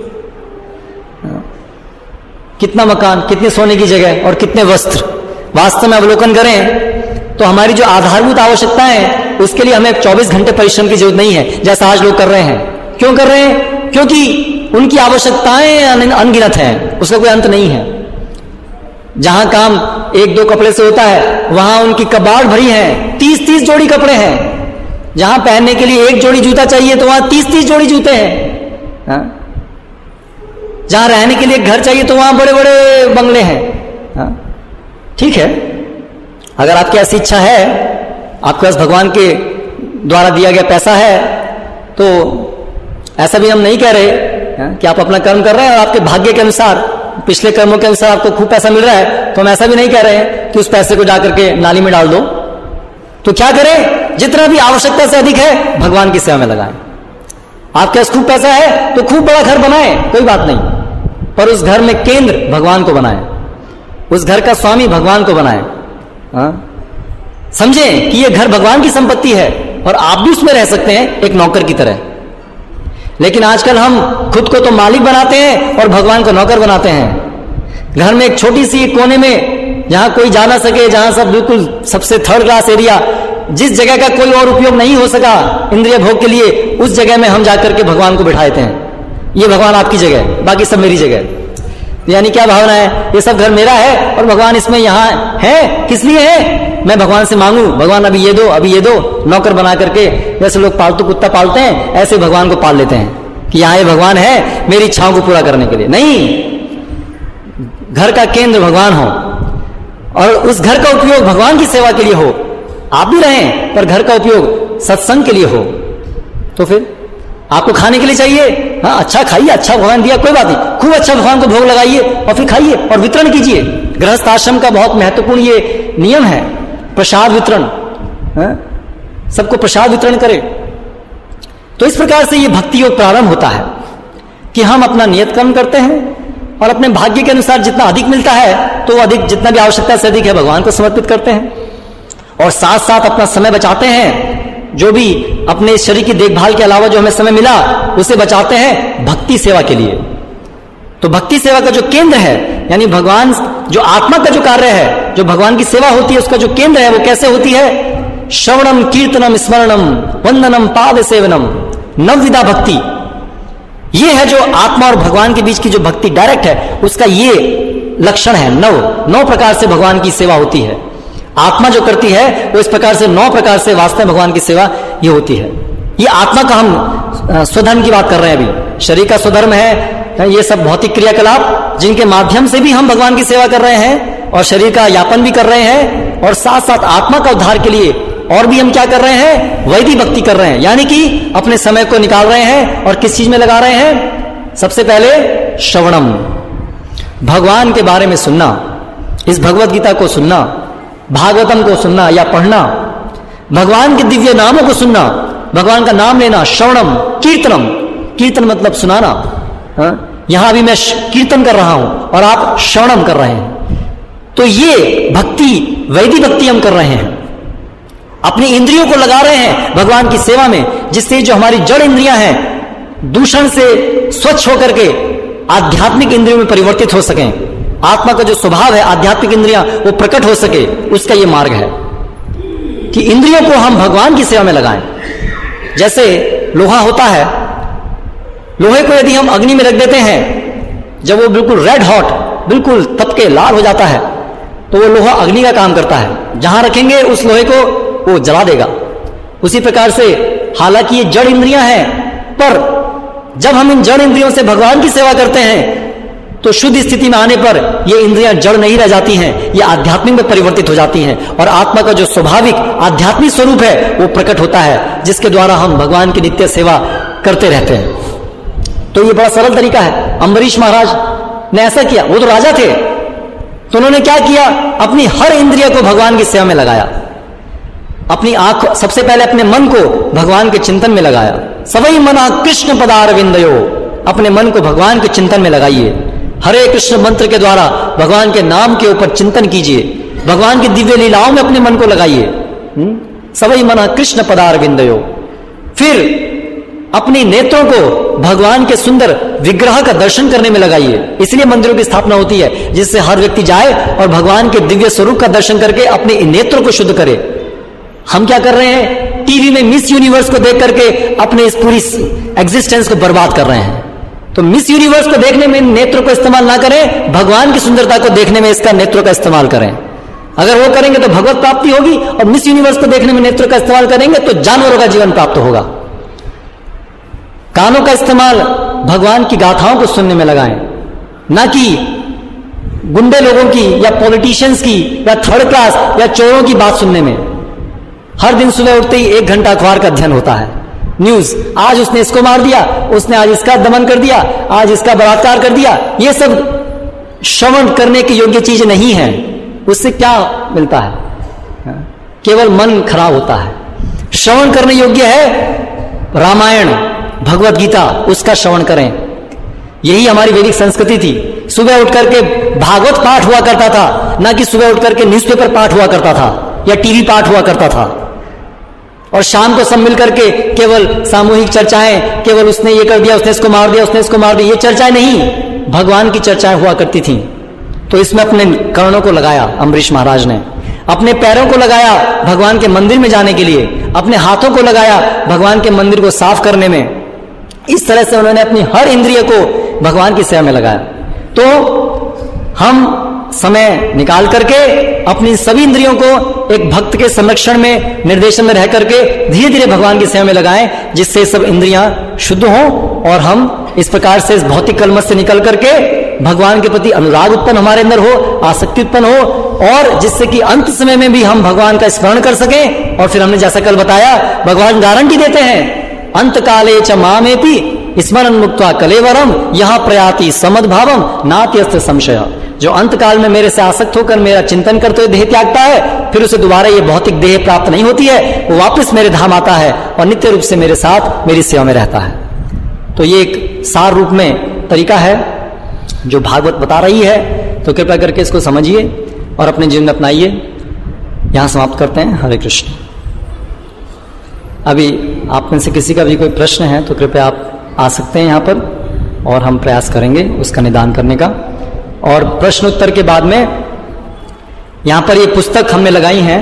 हा? कितना मकान, कितने सोने की जगह और कितने वस्त्र। वास्तव में अवलोकन करें तो हमारी जो आधारभूत आवश्यकताएं हैं उसके लिए हमें चौबीस घंटे परिश्रम की जरूरत नहीं है, जैसा आज लोग कर रहे हैं। क्यों कर रहे हैं? क्योंकि उनकी आवश्यकताएं अनगिनत हैं, उसका कोई अंत नहीं है। जहां काम एक दो कपड़े से होता है, वहां उनकी कबाड़ भरी है, तीस तीस जोड़ी कपड़े हैं। जहां पहनने के लिए एक जोड़ी जूता चाहिए तो वहां तीस तीस जोड़ी जूते हैं। हा? जहां रहने के लिए घर चाहिए तो वहां बड़े बड़े बंगले हैं। हा? ठीक है, अगर आपकी ऐसी इच्छा है, आपके पास भगवान के द्वारा दिया गया पैसा है, तो ऐसा भी हम नहीं कह रहे है, कि आप अपना कर्म कर रहे हैं और आपके भाग्य के अनुसार, पिछले कर्मों के अनुसार आपको खूब पैसा मिल रहा है, तो हम ऐसा भी नहीं कह रहे हैं कि उस पैसे को जाकर के नाली में डाल दो। तो क्या करें? जितना भी आवश्यकता से अधिक है भगवान की सेवा में लगाएं। आपके पास खूब पैसा है तो खूब बड़ा घर बनाएं, कोई बात नहीं, पर उस घर में केंद्र भगवान को बनाएं, उस घर का स्वामी भगवान को बनाएं। समझें कि यह घर भगवान की संपत्ति है और आप भी उसमें रह सकते हैं एक नौकर की तरह। लेकिन आजकल हम खुद को तो मालिक बनाते हैं और भगवान को नौकर बनाते हैं। घर में एक छोटी सी कोने में जहां कोई जा ना सके, जहां सब बिल्कुल सबसे थर्ड क्लास एरिया, जिस जगह का कोई और उपयोग नहीं हो सका इंद्रिय भोग के लिए, उस जगह में हम जाकर के भगवान को बिठा देते हैं। ये भगवान आपकी जगह है, बाकी सब मेरी जगह है। यानी क्या भावना है, ये सब घर मेरा है और भगवान इसमें यहाँ है, किस लिए है? मैं भगवान से मांगू, भगवान अभी ये दो, अभी ये दो, नौकर बना करके, जैसे लोग पालतू कुत्ता पालते हैं ऐसे भगवान को पाल लेते हैं कि यहाँ ये भगवान है मेरी इच्छाओं को पूरा करने के लिए। नहीं, घर का केंद्र भगवान हो और उस घर का उपयोग भगवान की सेवा के लिए हो। आप भी रहें पर घर का उपयोग सत्संग के लिए हो। तो फिर आपको खाने के लिए चाहिए, हाँ अच्छा खाइए, अच्छा भगवान दिया कोई बात नहीं, खूब अच्छा भगवान को भोग लगाइए और फिर खाइए और वितरण कीजिए। गृहस्थ आश्रम का बहुत महत्वपूर्ण ये नियम है, प्रसाद वितरण, सबको प्रसाद वितरण करें। तो इस प्रकार से ये भक्ति योग प्रारंभ होता है कि हम अपना नियत कर्म करते हैं और अपने भाग्य के अनुसार जितना अधिक मिलता है तो वो अधिक, जितना भी आवश्यकता से अधिक है भगवान को समर्पित करते हैं और साथ साथ अपना समय बचाते हैं। जो भी अपने शरीर की देखभाल के अलावा जो हमें समय मिला उसे बचाते हैं भक्ति सेवा के लिए। तो भक्ति सेवा का जो केंद्र है, यानी भगवान जो आत्मा का जो कार्य है, जो भगवान की सेवा होती है, उसका जो केंद्र है वो कैसे होती है? श्रवणम कीर्तनम स्मरणम वंदनम पाद सेवनम नवविधा भक्ति। ये है जो आत्मा और भगवान के बीच की जो भक्ति डायरेक्ट है, उसका ये लक्षण है। नव नौ प्रकार से भगवान की सेवा होती है। आत्मा जो करती है वो इस प्रकार से नौ प्रकार से वास्तव में भगवान की सेवा ये होती है। ये आत्मा का हम स्वधर्म की बात कर रहे हैं अभी। शरीर का स्वधर्म है ये सब भौतिक क्रियाकलाप जिनके माध्यम से भी हम भगवान की सेवा कर रहे हैं और शरीर का यापन भी कर रहे हैं, और साथ साथ आत्मा का उद्धार के लिए और भी हम क्या कर रहे हैं? वैदिक भक्ति कर रहे हैं, यानी कि अपने समय को निकाल रहे हैं और किस चीज में लगा रहे हैं? सबसे पहले श्रवणम, भगवान के बारे में सुनना, इस भगवत गीता को सुनना, भागवतम को सुनना या पढ़ना, भगवान के दिव्य नामों को सुनना, भगवान का नाम लेना। श्रवणम कीर्तनम, कीर्तन मतलब सुनाना। हाँ? यहां अभी मैं कीर्तन कर रहा हूं और आप श्रवणम कर रहे हैं। तो ये भक्ति, वैदिक भक्ति हम कर रहे हैं, अपनी इंद्रियों को लगा रहे हैं भगवान की सेवा में, जिससे जो हमारी जड़ इंद्रियां हैं दूषण से स्वच्छ होकर के आध्यात्मिक इंद्रियों में परिवर्तित हो सकें, आत्मा का जो स्वभाव है आध्यात्मिक इंद्रियां वो प्रकट हो सके, उसका ये मार्ग है कि इंद्रियों को हम भगवान की सेवा में लगाएं। जैसे लोहा होता है, लोहे को यदि हम अग्नि में रख देते हैं, जब वो बिल्कुल रेड हॉट, बिल्कुल तपके लाल हो जाता है, तो वो लोहा अग्नि का काम करता है। जहां रखेंगे उस लोहे को वो जला देगा। उसी प्रकार से हालांकि ये जड़ इंद्रियां हैं, पर जब हम इन जड़ इंद्रियों से भगवान की सेवा करते हैं तो शुद्ध स्थिति में आने पर ये इंद्रियां जड़ नहीं रह जाती हैं, ये आध्यात्मिक में परिवर्तित हो जाती हैं और आत्मा का जो स्वाभाविक आध्यात्मिक स्वरूप है वो प्रकट होता है, जिसके द्वारा हम भगवान की नित्य सेवा करते रहते हैं। तो ये बड़ा सरल तरीका है। अम्बरीश महाराज ने ऐसा किया, वो तो राजा थे, तो उन्होंने क्या किया? अपनी हर इंद्रिय को भगवान की सेवा में लगाया। अपनी आंख, सबसे पहले अपने मन को भगवान के चिंतन में लगाया। सवई मना कृष्ण पदार विंदयो, अपने मन को भगवान के चिंतन में लगाइए। हरे कृष्ण मंत्र के द्वारा भगवान के नाम के ऊपर चिंतन कीजिए, भगवान की दिव्य लीलाओं में अपने मन को लगाइए। सवई मना कृष्ण पदार विंदयो। फिर अपने नेत्रों को भगवान के सुंदर विग्रह का दर्शन करने में लगाइए। इसलिए मंदिरों की स्थापना होती है, जिससे हर व्यक्ति जाए और भगवान के दिव्य स्वरूप का दर्शन करके अपने नेत्रों को शुद्ध करे। हम क्या कर रहे हैं? टीवी में मिस यूनिवर्स को देख करके अपने इस पूरी एग्जिस्टेंस को बर्बाद कर रहे हैं। तो मिस यूनिवर्स को देखने में नेत्रों का इस्तेमाल ना करें, भगवान की सुंदरता को देखने में इसका नेत्रों का इस्तेमाल करें। अगर वो करेंगे तो भगवत प्राप्ति होगी, और मिस यूनिवर्स को देखने में नेत्रों का इस्तेमाल करेंगे तो जानवरों का जीवन प्राप्त होगा। कानों का इस्तेमाल भगवान की गाथाओं को सुनने में लगाएं, ना कि गुंडे लोगों की या पॉलिटिशियंस की या थर्ड क्लास या चोरों की बात सुनने में। हर दिन सुबह उठते ही एक घंटा अखबार का अध्ययन होता है, न्यूज, आज उसने इसको मार दिया, उसने आज इसका दमन कर दिया, आज इसका बलात्कार कर दिया। ये सब श्रवण करने की योग्य चीज नहीं है। उससे क्या मिलता है? केवल मन खराब होता है। श्रवण करने योग्य है रामायण, भगवत गीता, उसका श्रवण करें। यही हमारी वैदिक संस्कृति थी। सुबह उठ करके भागवत पाठ हुआ करता था, ना कि सुबह उठ करके न्यूज़पेपर पाठ हुआ करता था या टीवी पाठ हुआ करता था। और शाम को सब मिलकर के केवल सामूहिक चर्चाएं, केवल उसने ये कर दिया, उसने इसको मार दिया, उसने इसको मार दिया, ये चर्चाएं नहीं, भगवान की चर्चाएं हुआ करती थी। तो इसमें अपने कर्णों को लगाया अम्बरीश महाराज ने। अपने पैरों को लगाया भगवान के मंदिर में जाने के लिए, अपने हाथों को लगाया भगवान के मंदिर को साफ करने में। इस तरह से उन्होंने अपनी हर इंद्रिय को भगवान की सेवा में लगाया। तो हम समय निकाल करके अपनी सभी इंद्रियों को एक भक्त के संरक्षण में, निर्देशन में रह करके धीरे धीरे भगवान की सेवा में लगाएं, जिससे सब इंद्रियां शुद्ध हों और हम इस प्रकार से इस भौतिक कलमश से निकल करके भगवान के प्रति अनुराग उत्पन्न हमारे अंदर हो, आसक्ति उत्पन्न हो, और जिससे कि अंत समय में भी हम भगवान का स्मरण कर सकें। और फिर हमने जैसा कल बताया, भगवान गारंटी देते हैं, अंत काले च मामेति स्मरण मुक्त्वा कलेवरम यह प्रयाति समद्भावम नात्यस्त्र संशय। जो अंत काल में मेरे से आसक्त होकर मेरा चिंतन करते हुए देह त्यागता है, फिर उसे दोबारा ये भौतिक देह प्राप्त नहीं होती है, वो वापस मेरे धाम आता है और नित्य रूप से मेरे साथ मेरी सेवा में रहता है। तो ये एक सार रूप में तरीका है जो भागवत बता रही है। तो कृपया करके इसको समझिए और अपने जीवन में अपनाइए। यहां समाप्त करते हैं। हरे कृष्ण। अभी आप में से किसी का भी कोई प्रश्न है तो कृपया आप आ सकते हैं यहाँ पर और हम प्रयास करेंगे उसका निदान करने का। और प्रश्न उत्तर के बाद में यहां पर ये पुस्तक हमने लगाई हैं,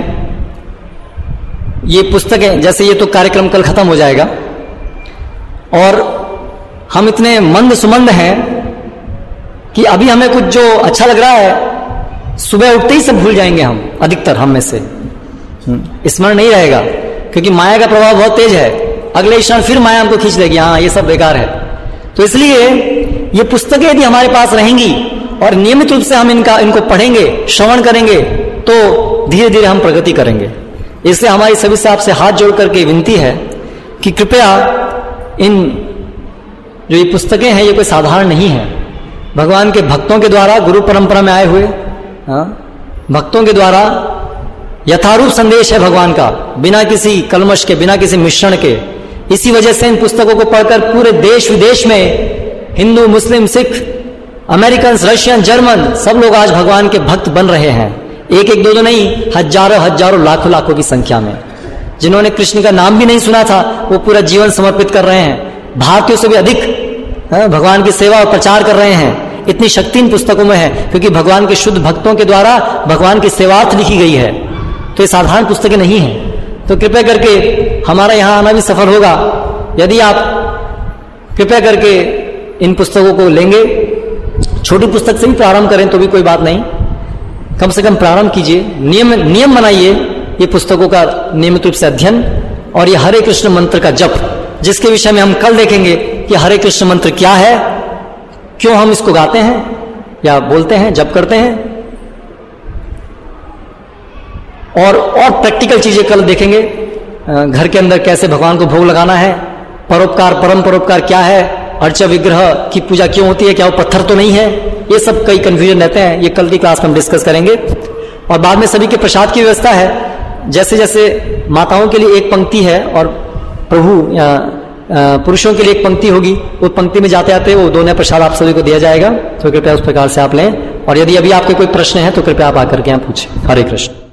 ये पुस्तकें, जैसे ये तो कार्यक्रम कल खत्म हो जाएगा और हम इतने मंद सुमंद हैं कि अभी हमें कुछ जो अच्छा लग रहा है सुबह उठते ही सब भूल जाएंगे हम, अधिकतर हम में से स्मरण नहीं रहेगा, क्योंकि माया का प्रभाव बहुत तेज है। अगले क्षण फिर माया हमको खींच लेगी, हाँ ये सब बेकार है। तो इसलिए ये पुस्तकें यदि हमारे पास रहेंगी और नियमित रूप से हम इनका इनको पढ़ेंगे, श्रवण करेंगे, तो धीरे धीरे हम प्रगति करेंगे। इसलिए हमारी सभी से आपसे हाथ जोड़ करके विनती है कि कृपया इन जो ये पुस्तकें हैं ये कोई साधारण नहीं है। भगवान के भक्तों के द्वारा, गुरु परंपरा में आए हुए हाँ, भक्तों के द्वारा यथारूप संदेश है भगवान का, बिना किसी कलमश के, बिना किसी मिश्रण के। इसी वजह से इन पुस्तकों को पढ़कर पूरे देश विदेश में Hindu, Muslim, Sikh, American, Russian, German सब लोग आज भगवान के भक्त बन रहे हैं। एक एक दो दो नहीं, हजारों हजारों लाखों लाखों की संख्या में। जिन्होंने कृष्ण का नाम भी नहीं सुना था वो पूरा जीवन समर्पित कर रहे हैं। भारतीयों से भी अधिक भगवान की सेवा और प्रचार कर रहे हैं। इतनी शक्ति इन पुस्तकों में है क्योंकि भगवान के शुद्ध भक्तों के द्वारा भगवान की सेवार्थ लिखी गई है। तो ये साधारण पुस्तकें नहीं है। तो कृपया करके हमारा यहां आना भी सफल होगा यदि आप कृपया करके इन पुस्तकों को लेंगे। छोटी पुस्तक से भी प्रारंभ करें तो भी कोई बात नहीं, कम से कम प्रारंभ कीजिए। नियम नियम बनाइए ये पुस्तकों का नियमित रूप से अध्ययन और ये हरे कृष्ण मंत्र का जप, जिसके विषय में हम कल देखेंगे कि हरे कृष्ण मंत्र क्या है, क्यों हम इसको गाते हैं या बोलते हैं, जप करते हैं, और और प्रैक्टिकल चीजें कल देखेंगे। घर के अंदर कैसे भगवान को भोग लगाना है, परोपकार, परम परोपकार क्या है, अर्चा विग्रह की पूजा क्यों होती है, क्या वो पत्थर तो नहीं है, ये सब कई कंफ्यूजन रहते हैं। ये कल की क्लास में हम डिस्कस करेंगे। और बाद में सभी के प्रसाद की व्यवस्था है। जैसे जैसे माताओं के लिए एक पंक्ति है और प्रभु या पुरुषों के लिए एक पंक्ति होगी, उस पंक्ति में जाते आते वो दोनों प्रसाद आप सभी को दिया जाएगा। तो कृपया उस प्रकार से आप लें। और यदि अभी आपके कोई प्रश्न है तो कृपया आप आकर के यहाँ पूछें। हरे कृष्ण।